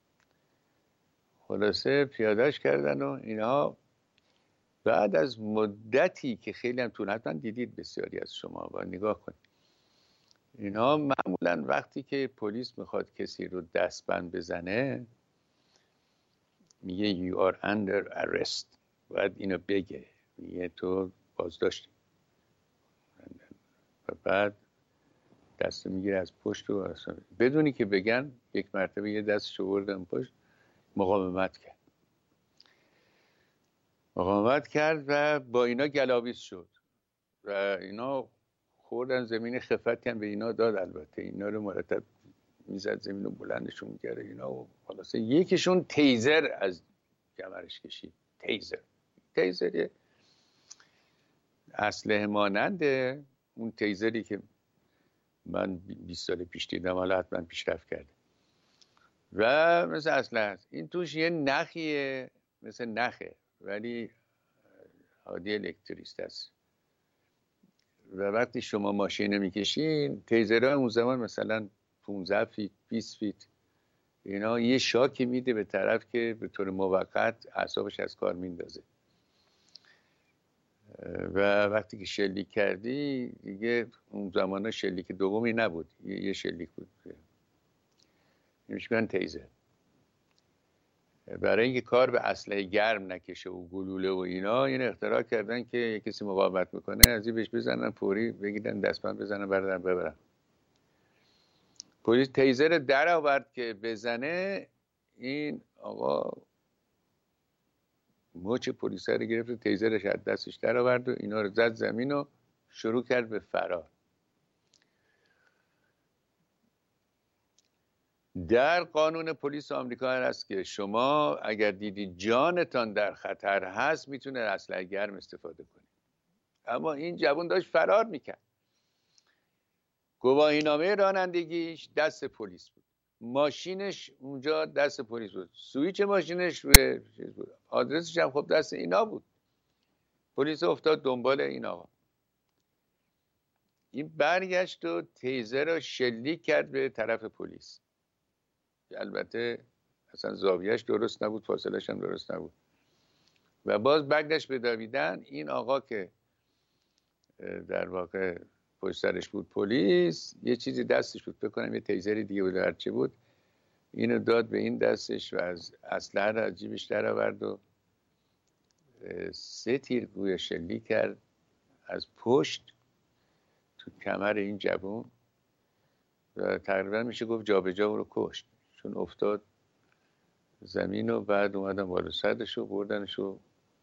خلاصه پیادهش کردن و اینها. بعد از مدتی که خیلی هم طول، حتما دیدید بسیاری از شما با نگاه کنید، اینها معمولا وقتی که پلیس میخواد کسی رو دستبند بزنه میگه you are under arrest، باید اینو بگه، میگه تو بازداشتی، و بعد دست میگیره از پشت و اصلا بدونی که بگن. یک مرتبه یه دستش بردن پشت، مقاومت کرد و با اینا گلاویز شد و اینا خوردن زمین. خفتی هم به اینا داد، البته اینا رو مرتب میزد زمین و بلندشون میکرد اینا. و خلاصه یکیشون تیزر از کمرش کشید. تیزر اسلحه مانند اون تیزری که من 20 سال پیش دیدم، حالا حتما پیشرفت کرده و مثل اسلحه هست. این توش یه نخیه، مثل نخه ولی هادی الکتریست است و وقتی شما ماشین میکشین، تیزرها اون زمان مثلا 15 فیت 20 فیت اینا یه شاکی میده به طرف که به طور موقت اعصابش از کار میندازه و وقتی که شلیک کردی دیگه اون زمان شلیک دومی نبود، یه شلیک بود. میگن تیزر. برای اینکه کار به اسلحه گرم نکشه و گلوله و اینا، این اختراع کردن که کسی مقاومت میکنه از این بهش بزنن، فوری بگیرن دستبند بزنن ببرن. پلیس تیزر در آورد که بزنه، این آقا مچ پلیس رو گرفت و تیزرش از دستش در آورد و اینا رو زد زمین و شروع کرد به فرار. در قانون پلیس آمریکا هست که شما اگر دیدی جانتان در خطر هست میتونه اسلحه گرم استفاده کنی، اما این جوان داشت فرار میکرد. گواهینامه رانندگیش دست پلیس بود، ماشینش اونجا دست پلیس بود، سویچ ماشینش روی چیز بود، آدرسش هم خب دست اینا بود. پلیس افتاد دنبال این آقا، این برگشت و تیزر رو شلیک کرد به طرف پلیس. البته اصلا زاویهش درست نبود، فاصلش هم درست نبود و باز برگشت به دویدن. این آقا که در واقع پشت سرش بود پلیس، یه چیزی دستش بود، فکر کنم یه تیزری دیگه بود هرچی بود، اینو داد به این دستش و از اسلحه رو از جیبش در آورد و 3 تیر گویا شلیک کرد از پشت تو کمر این جوون و تقریبا میشه گفت جابجا او رو کشت، چون افتاد زمین و بعد اومدن بالا سرش و بردنش و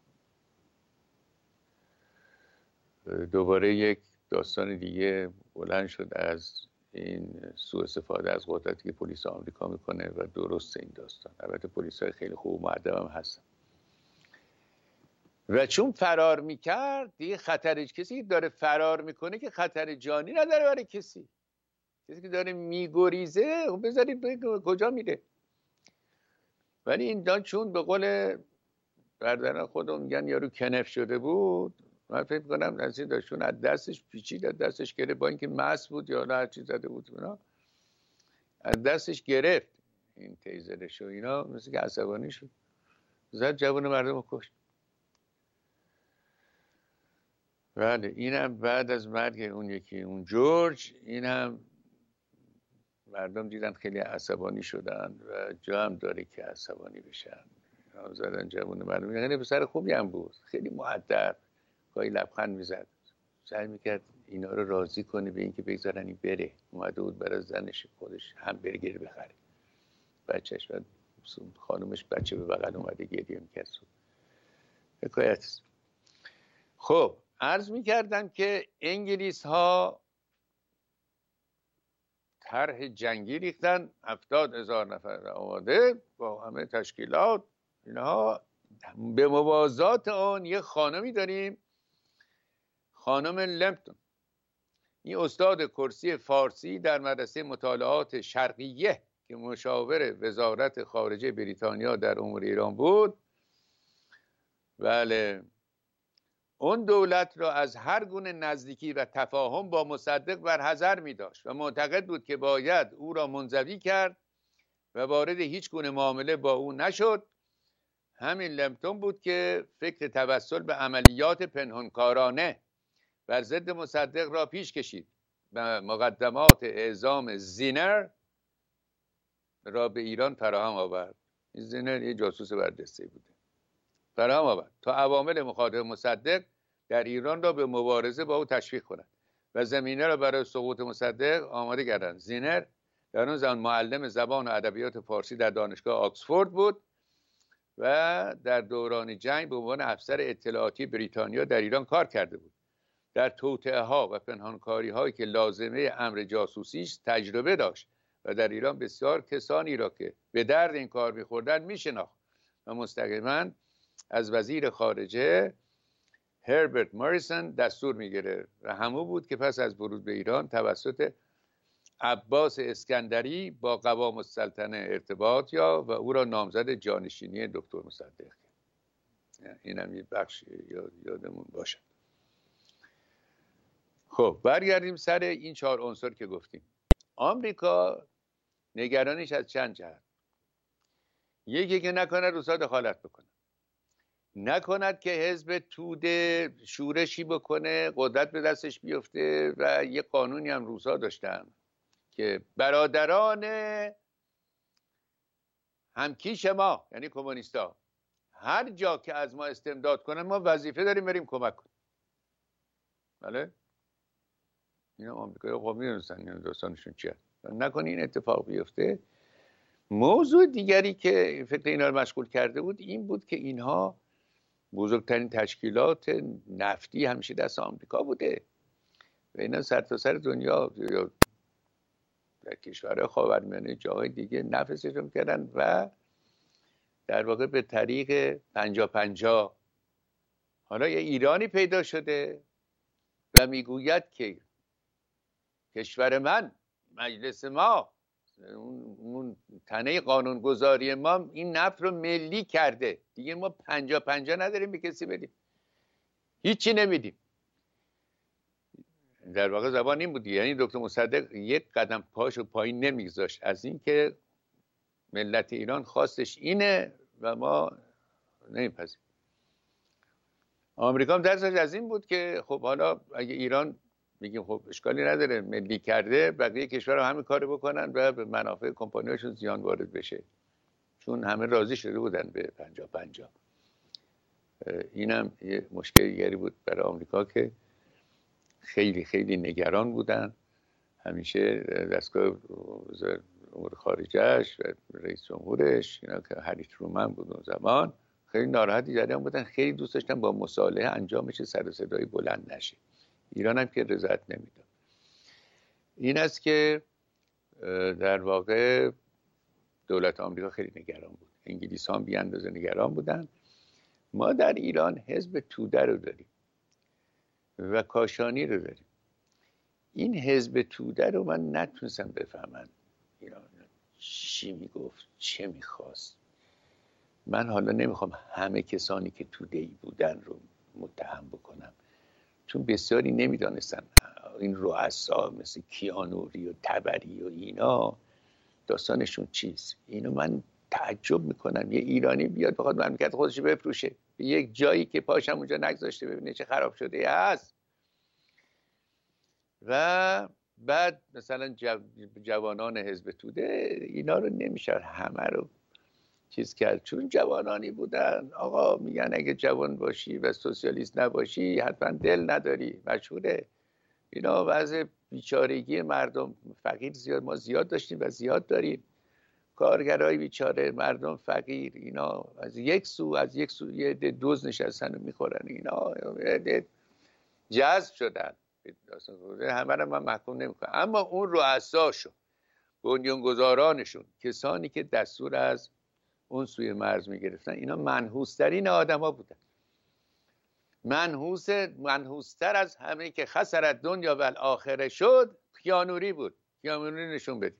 دوباره یک داستان دیگه بلند شد از این سوء استفاده از قدرتی که پلیس آمریکا میکنه و درست این داستان. البته پلیس های خیلی خوب و مؤدب هم هستن و چون فرار میکرد دیگه خطر، کسی که داره فرار میکنه که خطر جانی نداره برای کسی که داره میگریزه بذارید کجا میره. ولی این چون به قول برادران خودم میگن یارو کنف شده بود، من فکر کنم نزدیک داشتون از دستش پیچید، از دستش گرفت، با اینکه مست بود یا هر چیز زده بود اینا، از دستش گرفت این تیزرش و اینا، مثل که عصبانی شد، زد جوان مردم رو کشت. بله اینم بعد از مرگ اون یکی، اون جورج، اینم مردم دیدن خیلی عصبانی شدن و جا هم داره که عصبانی بشن، زدن جوان مردم. یعنی پسر خوبی هم بود، خیلی مؤدب، گاهی لبخند میزد، سعی میکرد اینا رو راضی کنه به اینکه بگذارن این بره. اومده بود برای زنش خودش همبرگر بخره، بچهش و خانومش بچه به بغل اومده گریه میکرد. حکایت. خب عرض میکردم که انگلیس ها طرح جنگی ریختن، 70,000 نفر آماده با همه تشکیلات اینها. به موازات اون یه خانمی داریم، خانم لمپتون، این استاد کرسی فارسی در مدرسه مطالعات شرقیه که مشاور وزارت خارجه بریتانیا در امور ایران بود. بله اون دولت را از هر گونه نزدیکی و تفاهم با مصدق برحذر می داشت و معتقد بود که باید او را منزوی کرد و وارد هیچ گونه معامله با او نشد. همین لمپتون بود که فکر توسل به عملیات پنهانکارانه بر ضد مصدق را پیش کشید و مقدمات اعزام زینر را به ایران فراهم آورد. این زینر یه جاسوس برجسته بوده، فراهم آورد تا عوامل مخالف مصدق در ایران را به مبارزه با او تشویق کنند و زمینه را برای سقوط مصدق آماده کردند. زینر در اون زمان معلم زبان و ادبیات فارسی در دانشگاه آکسفورد بود و در دوران جنگ به عنوان افسر اطلاعاتی بریتانیا در ایران کار کرده بود. در توطئه ها و پنهانکاری هایی که لازمه امر جاسوسی است تجربه داشت و در ایران بسیار کسانی را که به درد این کار می‌خوردند می‌شناخت و مستقیما از وزیر خارجه هربرت ماریسون دستور میگیره و همون بود که پس از ورود به ایران توسط عباس اسکندری با قوام السلطنه ارتباط یافت و او را نامزد جانشینی دکتر مصدق کرد. این هم یه بخش یادمون باشه. خب برگردیم سر این 4 عنصر که گفتیم. آمریکا نگرانیش از چند جهت. یکی که نکنه روسا دخالت بکنه، نکند که حزب توده شورشی بکنه، قدرت به دستش بیفته. و یه قانونی هم روسا داشتن که برادران همکیش ما یعنی کمونیستا هر جا که از ما استمداد کنن ما وظیفه داریم بریم کمک کنیم. بله اینا آمریکایی خب میدونستن اینا داستانشون چیه. نکنه این اتفاق بیفته. موضوع دیگری که فکر اینا رو مشغول کرده بود این بود که اینها بزرگترین تشکیلات نفتی همیشه دست آمریکا بوده و اینا سرتاسر دنیا یا در کشورهای خاورمیانه جاهای دیگه نفت استخراج کردن و در واقع به طریق 50-50 حالا یه ایرانی پیدا شده و میگوید که کشور من، مجلس ما، اون تنه قانونگذاری ما این نفت رو ملی کرده، دیگه ما 50-50 نداریم به کسی بدیم، هیچی نمیدیم. در واقع زبان این بود، یعنی دکتر مصدق یک قدم پاشو پایین نمیگذاشت از این که ملت ایران خواستش اینه و ما نمیپذیریم. آمریکا هم درسش از این بود که خب حالا اگه ایران میگیم خب اشکالی نداره ملی کرده، بقیه کشورها همین کارو بکنن و به منافع کمپانیاشون زیان وارد بشه، چون همه راضی شده بودن به 50-50. اینم یه مشکل دیگری بود برای آمریکا که خیلی خیلی نگران بودن. همیشه دستگاه وزارت امور خارجه‌اش و رئیس جمهورش اینا که هری ترومن بود اون زمان خیلی ناراحتی جریان بودن، خیلی دوست داشتن با مصالحه انجامش سر و صدای بلند نشه. ایران هم که رضایت نمیداد. این است که در واقع دولت آمریکا خیلی نگران بود. انگلیس ها هم بی اندازه نگران بودن. ما در ایران حزب توده رو داریم و کاشانی رو داریم. این حزب توده رو من نتونستم بفهمم ایران چی میگفت، چه میخواست. من حالا نمیخوام همه کسانی که توده‌ای بودن رو متهم بکنم، چون بسیاری نمیدانستن این رؤسا مثل کیانوری و تبری و اینا داستانشون چیست. اینو من تعجب میکنم. یه ایرانی بیاد بخواد مملکت خودش رو بفروشه به یک جایی که پاشم اونجا نگذاشته، ببینه چه خراب شده هست. و بعد مثلا جوانان حزب توده اینا رو نمیشه همه رو چیز کرد، چون جوانانی بودن آقا میگن اگه جوان باشی و سوسیالیست نباشی حتما دل نداری. مشهوره اینا. وضع بیچارگی مردم فقیر ما زیاد داشتیم و زیاد داریم. کارگرای بیچاره، مردم فقیر، اینا از یک سو یه دوز نشستن و میخورن، اینا جذب شدن. همه رو من محکوم نمیکنم، اما اون رؤساشون، بنیانگذارانشون، کسانی که دستور از اون سوی مرز میگرفتن، اینا منحوس‌ترین آدما بودن. منحوس‌تر از همه که خسر دنیا و الاخره شد کیانوری بود. کیانوری نشون بدید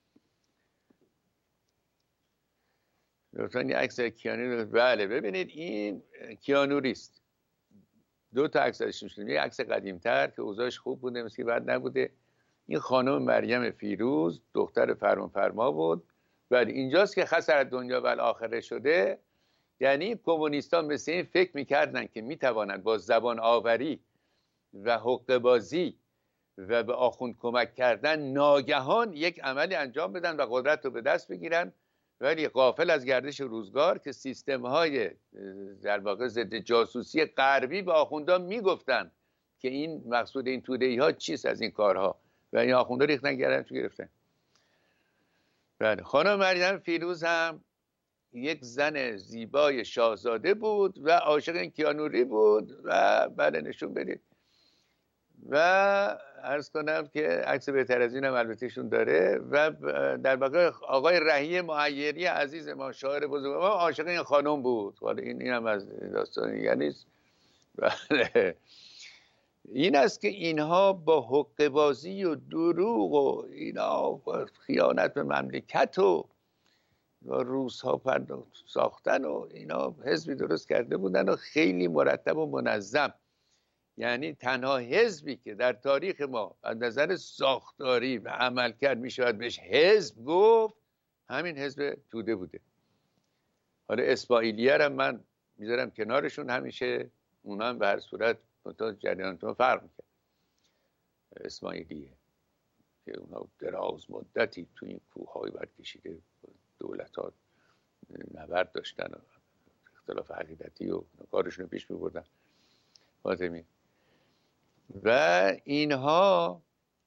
لطفاً. یه عکس کیانوری. بله ببینید این کیانوری است. 2 تا عکس ازش نشون. یه عکس قدیم‌تر که اوضاعش خوب بوده، مثل که بد نبوده. این خانم مریم فیروز دختر فرمانفرما بود. بعد اینجاست که خسر دنیا و الاخره شده. یعنی کمونیستان مثل این فکر میکردن که میتوانند با زبان آوری و حقه بازی و به آخوند کمک کردن ناگهان یک عملی انجام بدن و قدرت رو به دست بگیرن، ولی غافل از گردش روزگار که سیستم های در واقع ضد جاسوسی غربی به آخوندان میگفتن که این مقصود این توده‌ای ها چیست از این کارها، و این آخوندا ریختن گردن تو گرفتن. بله خانم مریم فیروز هم یک زن زیبای شاهزاده بود و عاشق این کیانوری بود. و بله نشون بدید. و عرض کنم که عکس بهتر از این هم البتهشون داره. و در واقع آقای رهی معیری عزیز ما، شاعر بزرگ ما، عاشق این خانم بود. حالا این هم از داستان دیگر نیست. این است که اینها با حقه بازی و دروغ و اینا و خیانت به مملکت و روزها ساختن و اینا حزبی درست کرده بودن و خیلی مرتب و منظم. یعنی تنها حزبی که در تاریخ ما از نظر ساختاری و عملکرد می شود بهش حزب گفت، همین حزب توده بوده. حالا اسماعیلیه را من میذارم کنارشون، همیشه اونا هم به هر صورت تا جریانتون فرق میکرد. اسماعیلیه که اونا دراز مدتی تو این کوههای برکشیده دولت ها نبرد داشتن و اختلاف عقیدتی و کارشون رو پیش میبردن فاطمی. و اینها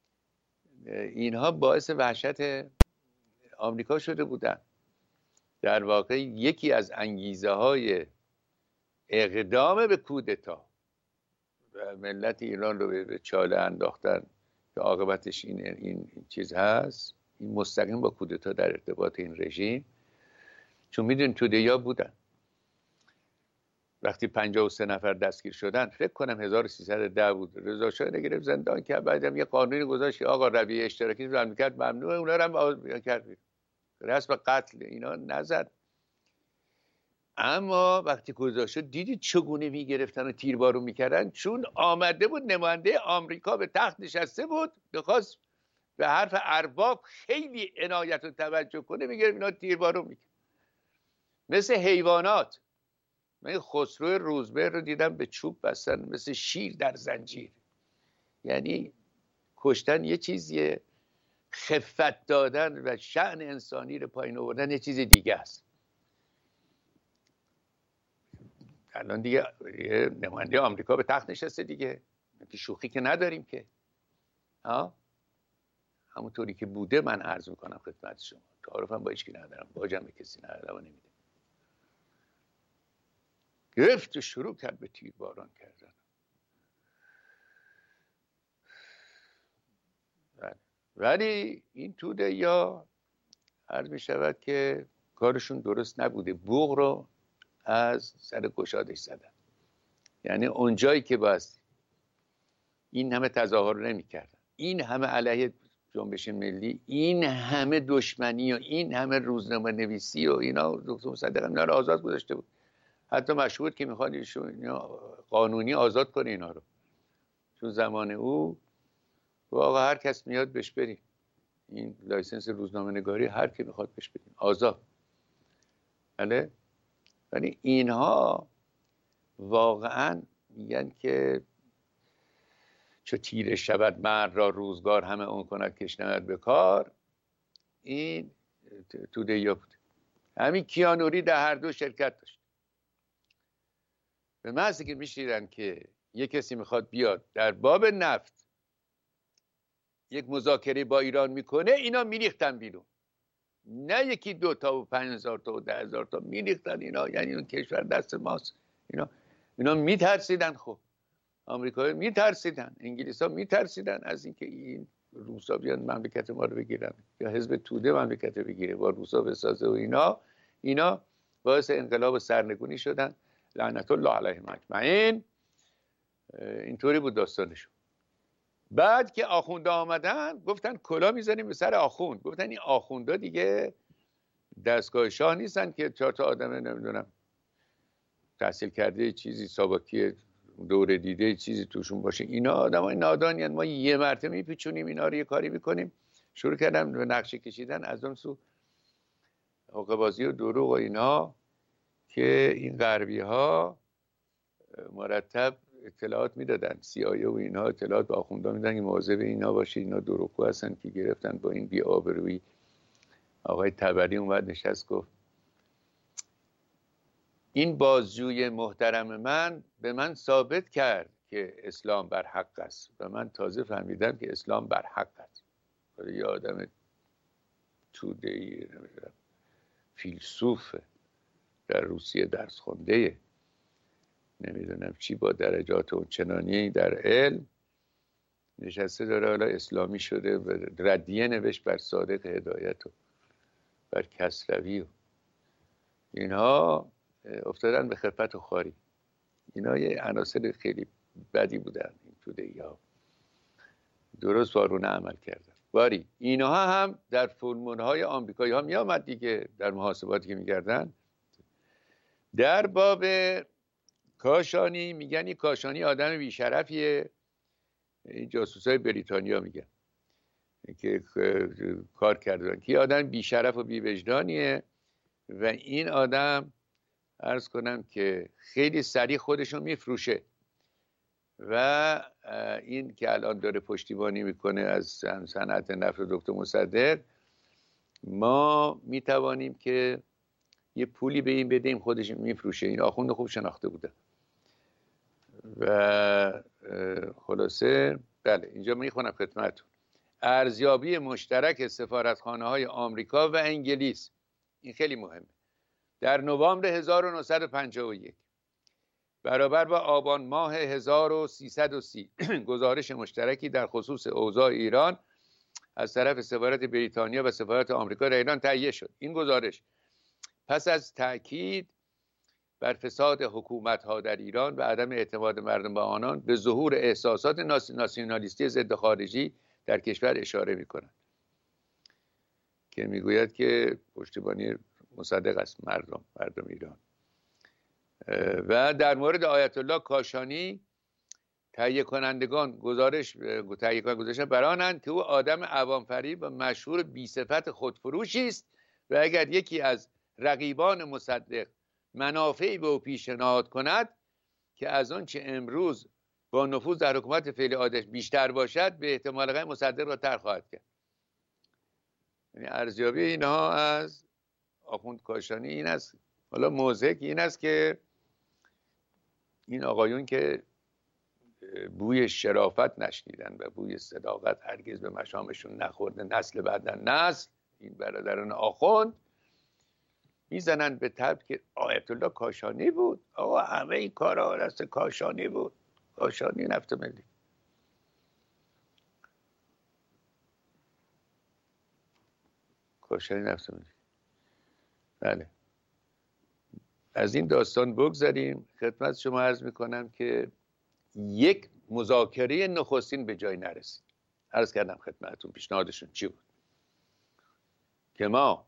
باعث وحشت آمریکا شده بودن. در واقع یکی از انگیزه های اقدام به کودتا و ملت ایران رو به چاله انداختن که عاقبتش این چیز هست، این مستقیم با کودتا در ارتباط این رژیم. چون میدونید توده‌یا بودن وقتی 53 نفر دستگیر شدن، فکر کنم 1310 بود، رضا شاه گرفت زندان کرد، بعدم یه قانونی گذاشت که آقا رویه اشتراکی رو مملکت ممنوعه، اونا رو هم آزاد کرد، رسم قتل اینا نزد. اما وقتی گذاشت دیدید چگونه میگرفتن و تیربارون میکردن، چون آمده بود نماینده آمریکا به تخت نشسته بود، بخواست به حرف ارباب خیلی عنایت و توجه کنه، میگرفت اینا تیربارون میکرد مثل حیوانات. من خسرو روزبه رو دیدم به چوب بستن مثل شیر در زنجیر. یعنی کشتن یه چیزیه، خفت دادن و شأن انسانی رو پایین آوردن یه چیز دیگه است. الان دیگه نماینده آمریکا به تخت نشسته دیگه، که شوخی که نداریم که همونطوری که بوده. من عرض میکنم خدمت شما، تعارفم با هیچکی ندارم، باجم به کسی ندارم و نمیده. گرفت و شروع کرد به تیرباران کردن. ولی این توده یا عرض می شود که کارشون درست نبوده، بوق رو از سر گشادش زدن. یعنی اونجایی که باز این همه تظاهر نمی کردن، این همه علیه جنبش ملی، این همه دشمنی و این همه روزنامه نویسی و اینا، دکتر مصدق اینا رو آزاد گذاشته بود. حتی مشهود که میخواد قانونی آزاد کنه اینا رو، چون زمان او واقعا هر کس میاد بهش بریم، این لایسنس روزنامه نگاری هر کی میخواد بهش بدیم آزاد. بله. ولی اینها واقعا میگن که چو تیره شود مرد را روزگار، همه اون کند کش نود به کار. این توده‌یا بود. همین کیانوری در هر دو شرکت داشت. به محضی که میشیدن که یک کسی میخواد بیاد در باب نفت یک مذاکره با ایران میکنه، اینا میریختن بیرون، نه یکی 2 تا و 5000 تا و 10000 تا میریختن اینا. یعنی اون کشور دست ماست. اینا میترسیدن. خب آمریکایی میترسیدن، انگلیس ها میترسیدن از اینکه این روسا بیان مملکت ما رو بگیرن یا حزب توده مملکت رو بگیره با روسا بسازه و اینا باعث انقلاب و سرنگونی شدن، لعنت الله علیهم اجمعین. اینطوری بود داستانشون. بعد که آخونده آمدن گفتن کلا میزنیم به سر آخوند. گفتن این آخوندا دیگه دستگاه شاه نیستن که 4 تا آدم نمیدونم تحصیل کرده چیزی سابقی دوره دیده چیزی توشون باشه. اینا آدمای نادانی هستند. ما یه مرتبه میپیچونیم اینا رو، یه کاری میکنیم. شروع کردن به نقشه کشیدن از اون سو حقه بازی و دروغ و اینا که این غربی ها مرتب اطلاعات میدادن، CIA و اینها اطلاعات به آخوندا میدن که مواظب اینا باشید، اینا دروغگو هستن که گرفتن با این بی آبرویی. آقای تبری اومد نشست گفت این بازجوی محترم من به من ثابت کرد که اسلام بر حق است و من تازه فهمیدم که اسلام بر حق است. یه آدم توده‌ای نمیدونم فیلسوف در روسیه درس خونده نمیدونم چی با درجات اونچنانی در علم نشسته داره حالا اسلامی شده و ردیه نوشت بر صادق هدایت و بر کسروی و اینها افتادن به خفت و خواری. اینا یه عناصر خیلی بدی بودن این توده‌ای ها، درست وارونه عمل کردن. باری اینها هم در فرمولهای آمریکایی ها می آمد دیگه، در محاسباتی که می‌کردن. در باب کاشانی میگن این کاشانی آدم بیشرفیه، این جاسوسای بریتانیا میگن که کار کردن که آدم بیشرف و بیوجدانیه و این آدم عرض کنم که خیلی سریع خودشو میفروشه و این که الان داره پشتیبانی میکنه از صنعت نفت دکتر مصدق، ما میتوانیم که یه پولی به این بدیم خودش میفروشه. این آخوند خوب شناخته بوده و خلاصه بله اینجا میخونم خدمتتون. ارزیابی مشترک سفارتخانه‌های آمریکا و انگلیس، این خیلی مهمه، در نوامبر 1951 برابر با آبان ماه 1330 گزارش مشترکی در خصوص اوضاع ایران از طرف سفارت بریتانیا و سفارت آمریکا در ایران تهیه شد. این گزارش پس از تأکید بر فساد حکومت‌ها در ایران و عدم اعتماد مردم به آنان به ظهور احساسات ناسیونالیستی ضد خارجی در کشور اشاره می‌کند که میگوید که پشتیبانی مصدق است مردم ایران. و در مورد آیت الله کاشانی تهیه کنندگان گزارش برانند که او آدم عوام فریب و مشهور بی‌صفت خودفروشی است و اگر یکی از رقیبان مصدق منافعی به او پیشنهاد کند که از آن چه امروز با نفوذ در حکومت فعلی عادش بیشتر باشد به احتمال غیر مصدق را طرح خواهد کرد. یعنی ارزیابی اینها از آخوند کاشانی این است. حالا موضح این است که این آقایون که بوی شرافت نشنیدن و بوی صداقت هرگز به مشامشون نخورده، نسل بعدن نسل این برادران آخوند میزنن به تب که آیت الله کاشانی بود. آقا همه این کارها دست کاشانی بود. کاشانی نفت ملی. کاشانی نفت ملی. بله. از این داستان بگذاریم. خدمت شما عرض میکنم که یک مذاکره نخستین به جای نرسید. عرض کردم خدمتتون پیشنهادشون چی بود که ما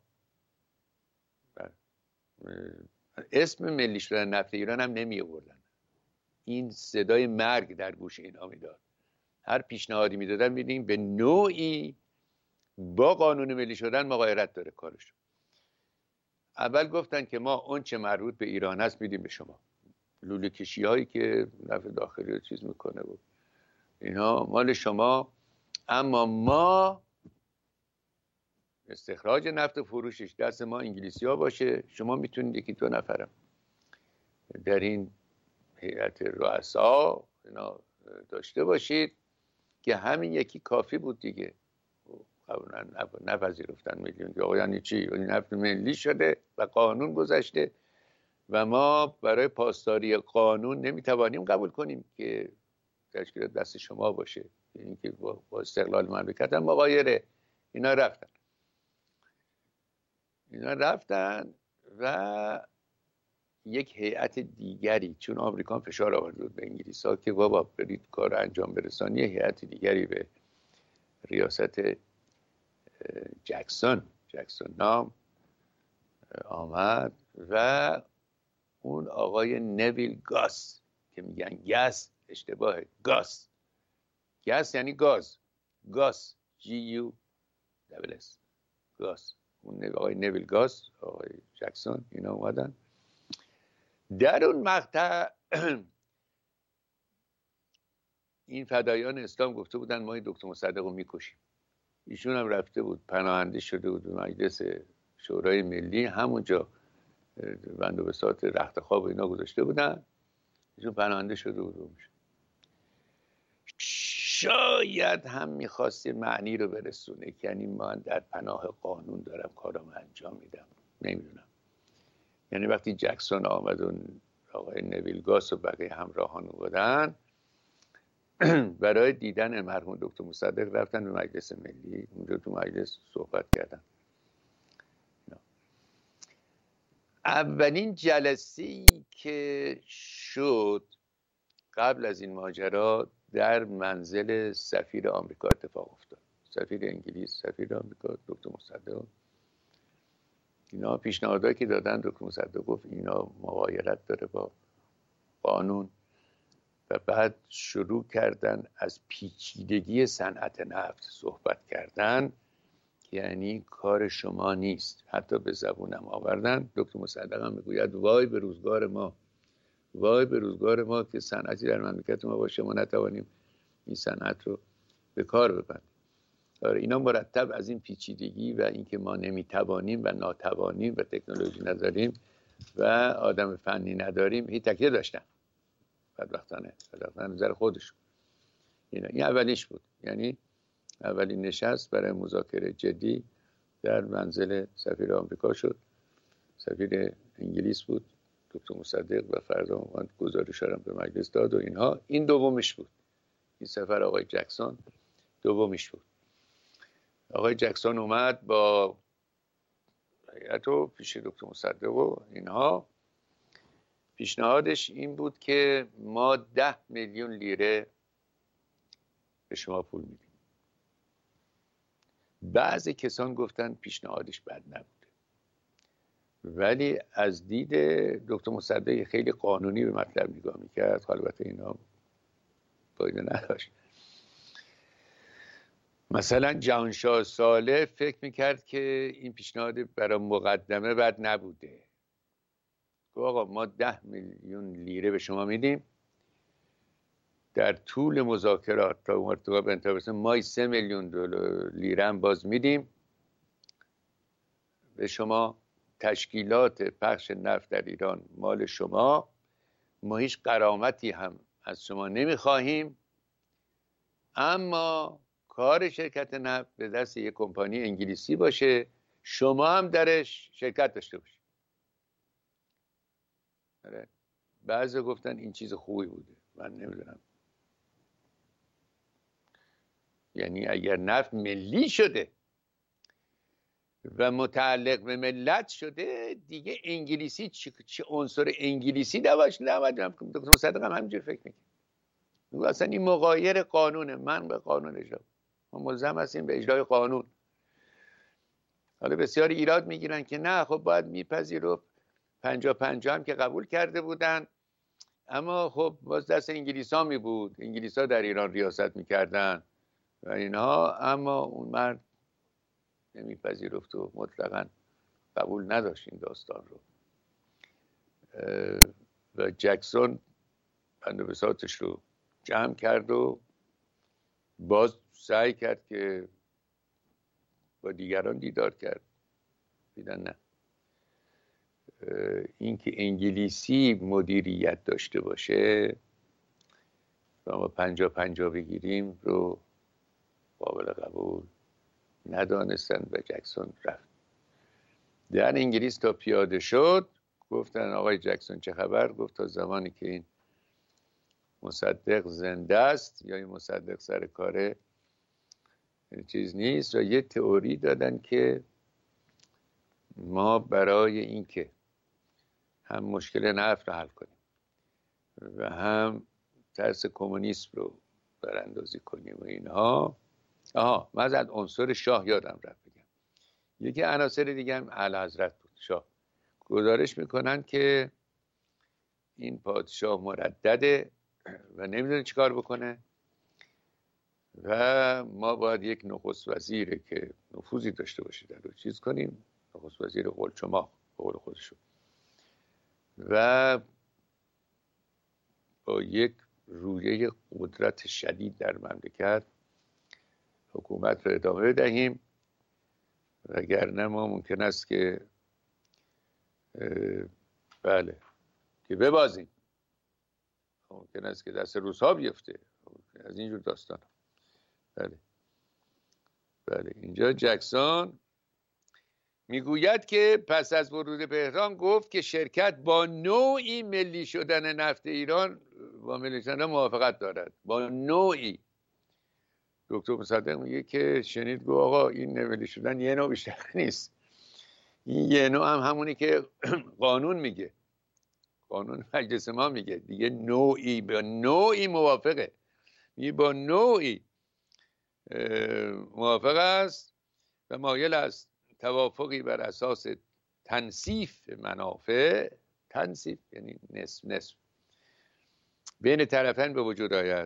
اسم ملی شدن نفت ایران هم نمی آوردن. این صدای مرگ در گوش اینا میداد. هر پیشنهادی میدادن میدیم به نوعی با قانون ملی شدن مغایرت داره کارش. اول گفتن که ما اون چه مربوط به ایران هست میدیم به شما، لوله کشی هایی که نفت داخلی رو چیز میکنه بود اینها مال شما، اما ما استخراج نفت و فروشش دست ما انگلیسی ها باشه. شما میتونید یکی دو نفرم در این هیئت رؤسا اینا داشته باشید که همین یکی کافی بود دیگه. قبلا نپذیرفتن میلیون که آقا یعنی چی؟ این نفت ملی شده و قانون گذشته و ما برای پاسداری قانون نمیتوانیم قبول کنیم که تشکیلات دست شما باشه. یعنی که با استقلال مملکت هم مغایره. اینا رفتن و یک هیئت دیگری، چون آمریکا فشار آورده بود به انگلیس ها که بابا برید کار انجام برسانی، هیئت دیگری به ریاست جکسون نام آمد و اون آقای نویل گاس که میگن گس، اشتباه، گاس یعنی گاز، گاس GUSS گاس. اون آقای نویل گاس، آقای جکسون، اینا اومدن در اون مقطع. این فدایان اسلام گفته بودن ما این دکتر مصدق رو میکشیم. ایشون هم رفته بود پناهنده شده بود به مجلس شورای ملی، همونجا بند و بساط رخت خواب اینا گذاشته بودن، ایشون پناهنده شده بود. شاید هم میخواستی معنی رو برسونه که یعنی من در پناه قانون دارم کارم انجام میدم، نمیدونم. یعنی وقتی جکسون آمد و آقای نویل گاس و بقیه همراهان بودن برای دیدن مرحوم دکتر مصدق رفتن به مجلس ملی، اونجا تو مجلس صحبت کردن. اولین جلسه‌ای که شد قبل از این ماجرا در منزل سفیر آمریکا اتفاق افتاد. سفیر انگلیس، سفیر آمریکا، دکتر مصدق، اینا پیشنهادایی که دادن، دکتر مصدق گفت اینا مغایرت داره با قانون و بعد شروع کردن از پیچیدگی صنعت نفت صحبت کردن، یعنی کار شما نیست. حتی به زبونم آوردن. دکتر مصدق هم میگوید وای به روزگار ما، وای به روزگار ما که صنعتی در مملکت ما باشه ما نتوانیم این صنعت رو به کار ببندیم. اینا مرتب از این پیچیدگی و اینکه ما نمیتوانیم و ناتوانیم و تکنولوژی نداریم و آدم فنی نداریم هی تکیه داشتن. بدبختانه نظر خودشون. این اولیش بود، یعنی اولین نشست برای مذاکره جدی در منزل سفیر آمریکا شد. سفیر انگلیس بود دکتر مصدق و فردا اومد گزارش رو به مجلس داد و اینها. این دومش بود. این سفر آقای جکسون دومش بود. آقای جکسون اومد با هیئت و پیش دکتر مصدق و اینها. پیشنهادش این بود که ما 10 میلیون لیره به شما پول میدیم. بعضی کسان گفتن پیشنهادش بد نبوده، ولی از دید دکتر مصدق خیلی قانونی به مطلب نگاه میکرد. البته اینا فایده نداشت. مثلا جهانشاه صالح فکر میکرد که این پیشنهاد برای مقدمه بد نبوده. گفت آقا ما 10 میلیون لیره به شما میدیم، در طول مذاکرات تا مرتبط به انتها برسیم ما 3 میلیون لیره هم باز میدیم به شما. تشکیلات پخش نفت در ایران مال شما، ما هیچ غرامتی هم از شما نمیخواهیم، اما کار شرکت نفت به دست یک کمپانی انگلیسی باشه، شما هم درش شرکت داشته باشید. بعضی گفتن این چیز خوبی بوده، من نمیدونم. یعنی اگر نفت ملی شده و متعلق به ملت شده دیگه انگلیسی چه عنصر انگلیسی داشت نباید. دکتر مصدق هم همینجور فکر میکنه. اصلا این مغایر قانونه. من به قانون اجرا، ما ملزم هستیم به اجرای قانون. حالا بسیاری ایراد میگیرن که نه خب باید میپذیرفت 50-50 هم که قبول کرده بودن، اما خب باز دست انگلیس ها می بود، انگلیس ها در ایران ریاست میکردن و اینها، اما اون مرد نمیپذیرفت و مطلقا قبول نداشت این داستان رو. و جکسون بند و بساطش رو جمع کرد و باز سعی کرد که با دیگران دیدار کرد. دیدن نه، اینکه انگلیسی مدیریت داشته باشه و ما 50-50 بگیریم رو قابل قبول ندانستن و جکسون رفت. در انگلیس تا پیاده شد گفتن آقای جکسون چه خبر؟ گفت تا زمانی که این مصدق زنده است یا این مصدق سر کاره چیز نیست. و یه تئوری دادن که ما برای اینکه هم مشکل نفت رو حل کنیم و هم ترس کمونیسم رو براندازی کنیم و اینها. من از عنصر شاه یادم رفت بگم. یکی عناصر دیگه هم اعلیحضرت بود. شاه گزارش میکنن که این پادشاه مردده و نمیدونه چیکار بکنه و ما باید یک نخست وزیر که نفوذی داشته باشه در رو چیز کنیم، نخست وزیر قلچماق به قول خودشون، و با یک رویه قدرت شدید در مملکت حکومت رو ادامه بدهیم، وگرنه ما ممکن است که بله که ببازیم، ممکن است که دست روس‌ها بیفته، از اینجور داستان. بله اینجا جکسون میگوید که پس از ورود به تهران گفت که شرکت با نوعی ملی شدن نفت ایران با ملی شدن موافقت دارد. با نوعی. دکتر مصدق میگه که شنید گفت آقا این ملی شدن یه نوع بیشتر نیست، این یه نوع هم همونی که قانون میگه. قانون مجلس ما میگه دیگه نوعی به نوعی موافقه، میگه با نوعی موافق است و مایل است توافقی بر اساس تنصیف منافع، تنصیف یعنی نصف نصف، بین طرفین به وجود آید.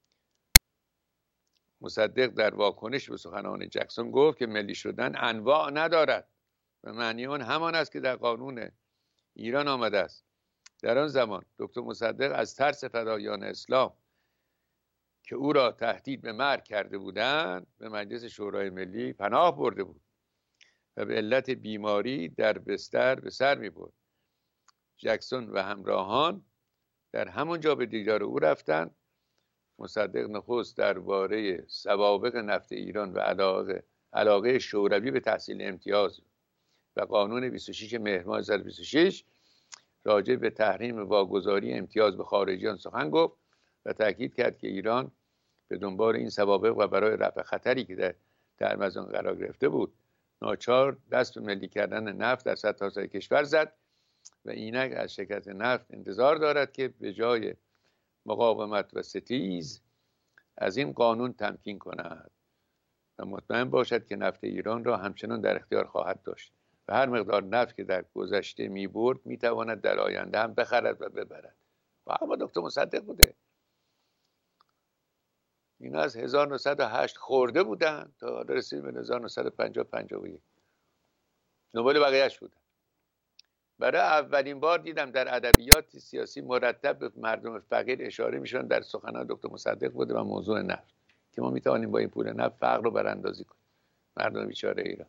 مصدق در واکنش به سخنان جکسون گفت که ملی شدن انواع ندارد و معنی آن همان است که در قانون ایران آمده است. در آن زمان دکتر مصدق از ترس فدایان اسلام که او را تهدید به مرگ کرده بودند به مجلس شورای ملی پناه برده بود و به علت بیماری در بستر به سر می برد. جکسون و همراهان در همون جا به دیدار او رفتند. مصدق نخست درباره سوابق نفت ایران و علاقه شوروی به تحصیل امتیاز و قانون 26 مهر ماه 1926 راجع به تحریم واگذاری امتیاز به خارجیان سخن گفت و تاکید کرد که ایران به دنبال این سوابق و برای رفع خطری که در مزان قرار گرفته بود ناچار دست به ملی کردن نفت در سرتاسر کشور زد و اینک از شرکت نفت انتظار دارد که به جای مقاومت و ستیز از این قانون تمکین کند و مطمئن باشد که نفت ایران را همچنان در اختیار خواهد داشت و هر مقدار نفت که در گذشته می برد می تواند در آینده هم بخرد و ببرد. و اما دکتر مصدق بوده، این از 1908 خورده بودن تا رسید به 1950-51 دنبال بقیهش بودن. برای اولین بار دیدم در ادبیات سیاسی مرتب به مردم فقیر اشاره میشن در سخنان دکتر مصدق بوده و موضوع نفت که ما میتوانیم با این پول نفت فقر رو براندازی کنیم مردم بیچاره ایران.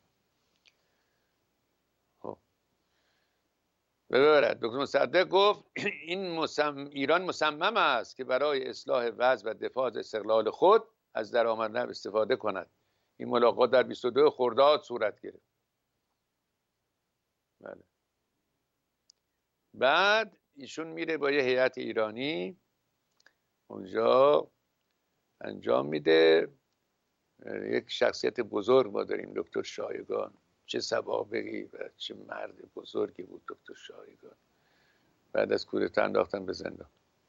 ببرد دکتر مصدق گفت ایران مصمم است که برای اصلاح وضع و دفاع از استقلال خود از درآمد نفت استفاده کند. این ملاقات در 22 خرداد صورت گرفت. بله. بعد ایشون میره با یه هیئت ایرانی اونجا انجام میده. یک شخصیت بزرگ ما داریم، دکتر شایگان. چه سوابقی و چه مرد بزرگی بود دکتر شایگان. بعد از کودتا انداختن به زندان.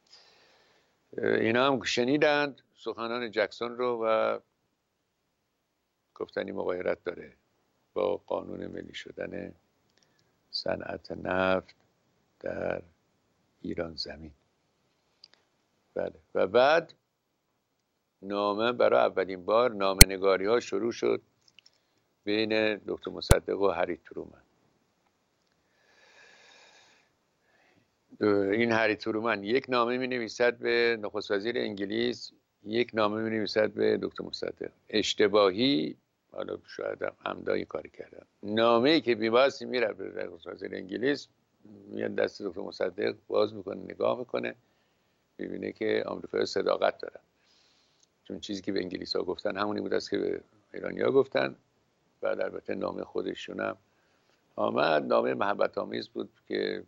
اینا هم شنیدند سخنان جکسون رو و گفتن این مغایرت داره با قانون ملی شدن صنعت نفت در ایران زمین. بله. و بعد نامه برای اولین بار نامه نگاری ها شروع شد بین دکتر مصدق و هری ترومن. این هری ترومن یک نامه می نویسد به نخست وزیر انگلیس، یک نامه می نویسد به دکتر مصدق. اشتباهی، حالا شاید هم عمدی کاری کردن، نامه‌ای که بی‌واسطه میره به نخست وزیر انگلیس میاد دست دکتر مصدق باز میکنه، نگاه میکنه، میبینه که آمریکایی‌ها صداقت دارن، چون چیزی که به انگلیس‌ها گفتن همونی بود است که به ایرانی‌ها گفتن. بعد البته نامه خودشون هم آمد، نامه محبت آمیز بود که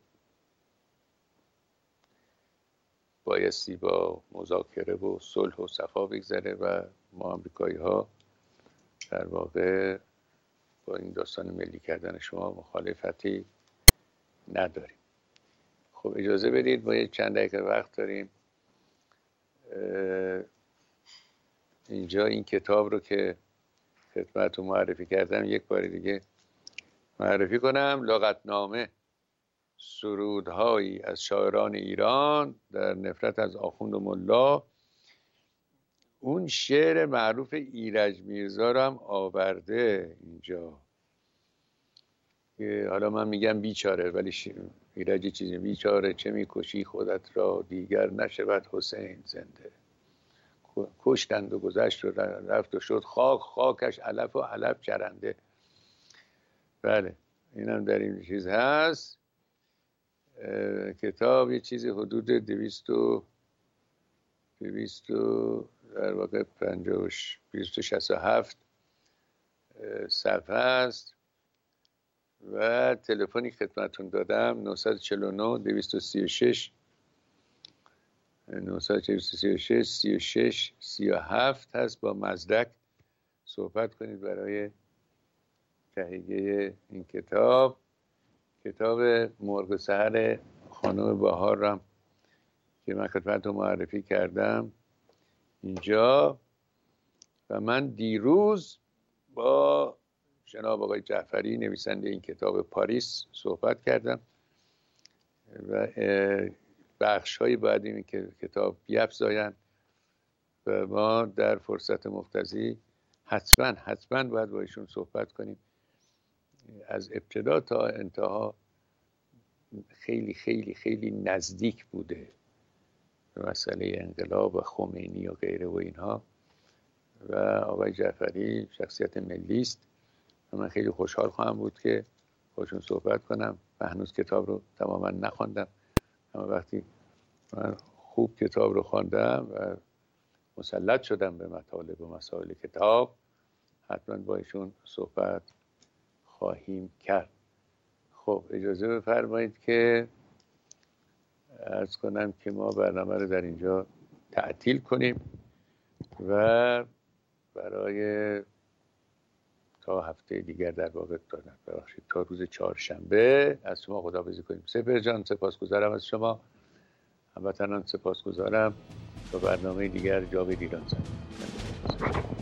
بایستی با مذاکره و صلح و صفا بگذره و ما آمریکایی‌ها در واقع با این داستان ملی کردن شما مخالفتی نداریم. خب اجازه بدید ما یک چند دقیقه وقت داریم. اینجا این کتاب رو که خدمتتون معرفی کردم یک بار دیگه معرفی کنم. لغتنامه سرودهایی از شاعران ایران در نفرت از آخوند و ملا. اون شعر معروف ایرج میرزا رو هم آورده اینجا. حالا من میگم بیچاره، ولی ایرج چیزی بیچاره چه میکشی خودت را دیگر نشود حسین زنده. کشتند و گذشت و رفت و شد خاک، خاکش علف و علف چرنده. بله اینم در این چیز هست. کتاب یه چیزی حدود 200 در واقع 267 صفحه است و تلفنی خدمتتون دادم 949 236 936 36 37 هست. با مزدک صحبت کنید برای تهیه این کتاب. کتاب مرغ سحر خانم بهار رم که من خدمت رو معرفی کردم اینجا. و من دیروز با جناب آقای جعفری نویسنده این کتاب پاریس صحبت کردم و بخش هایی باید این کتاب بیفزایند و ما در فرصت مفتضی حتما باید با ایشون صحبت کنیم. از ابتدا تا انتها خیلی خیلی خیلی نزدیک بوده به مسئله انقلاب و خمینی و غیره و اینها. و آقای جعفری شخصیت ملی است و من خیلی خوشحال خواهم بود که باشون صحبت کنم. و هنوز کتاب رو تماما نخواندم، اما وقتی من خوب کتاب رو خواندم و مسلط شدم به مطالب و مسائل کتاب، حتما با ایشون صحبت خواهیم کرد. خب اجازه بفرمایید که عرض کنم که ما برنامه رو در اینجا تعطیل کنیم و برای تا هفته دیگر در واقع تا روز چهارشنبه از شما خداحافظی کنیم. سپهر جان سپاسگزارم از شما، هموطنان سپاسگزارم. تا برنامه دیگر جاوید ایرانزاده.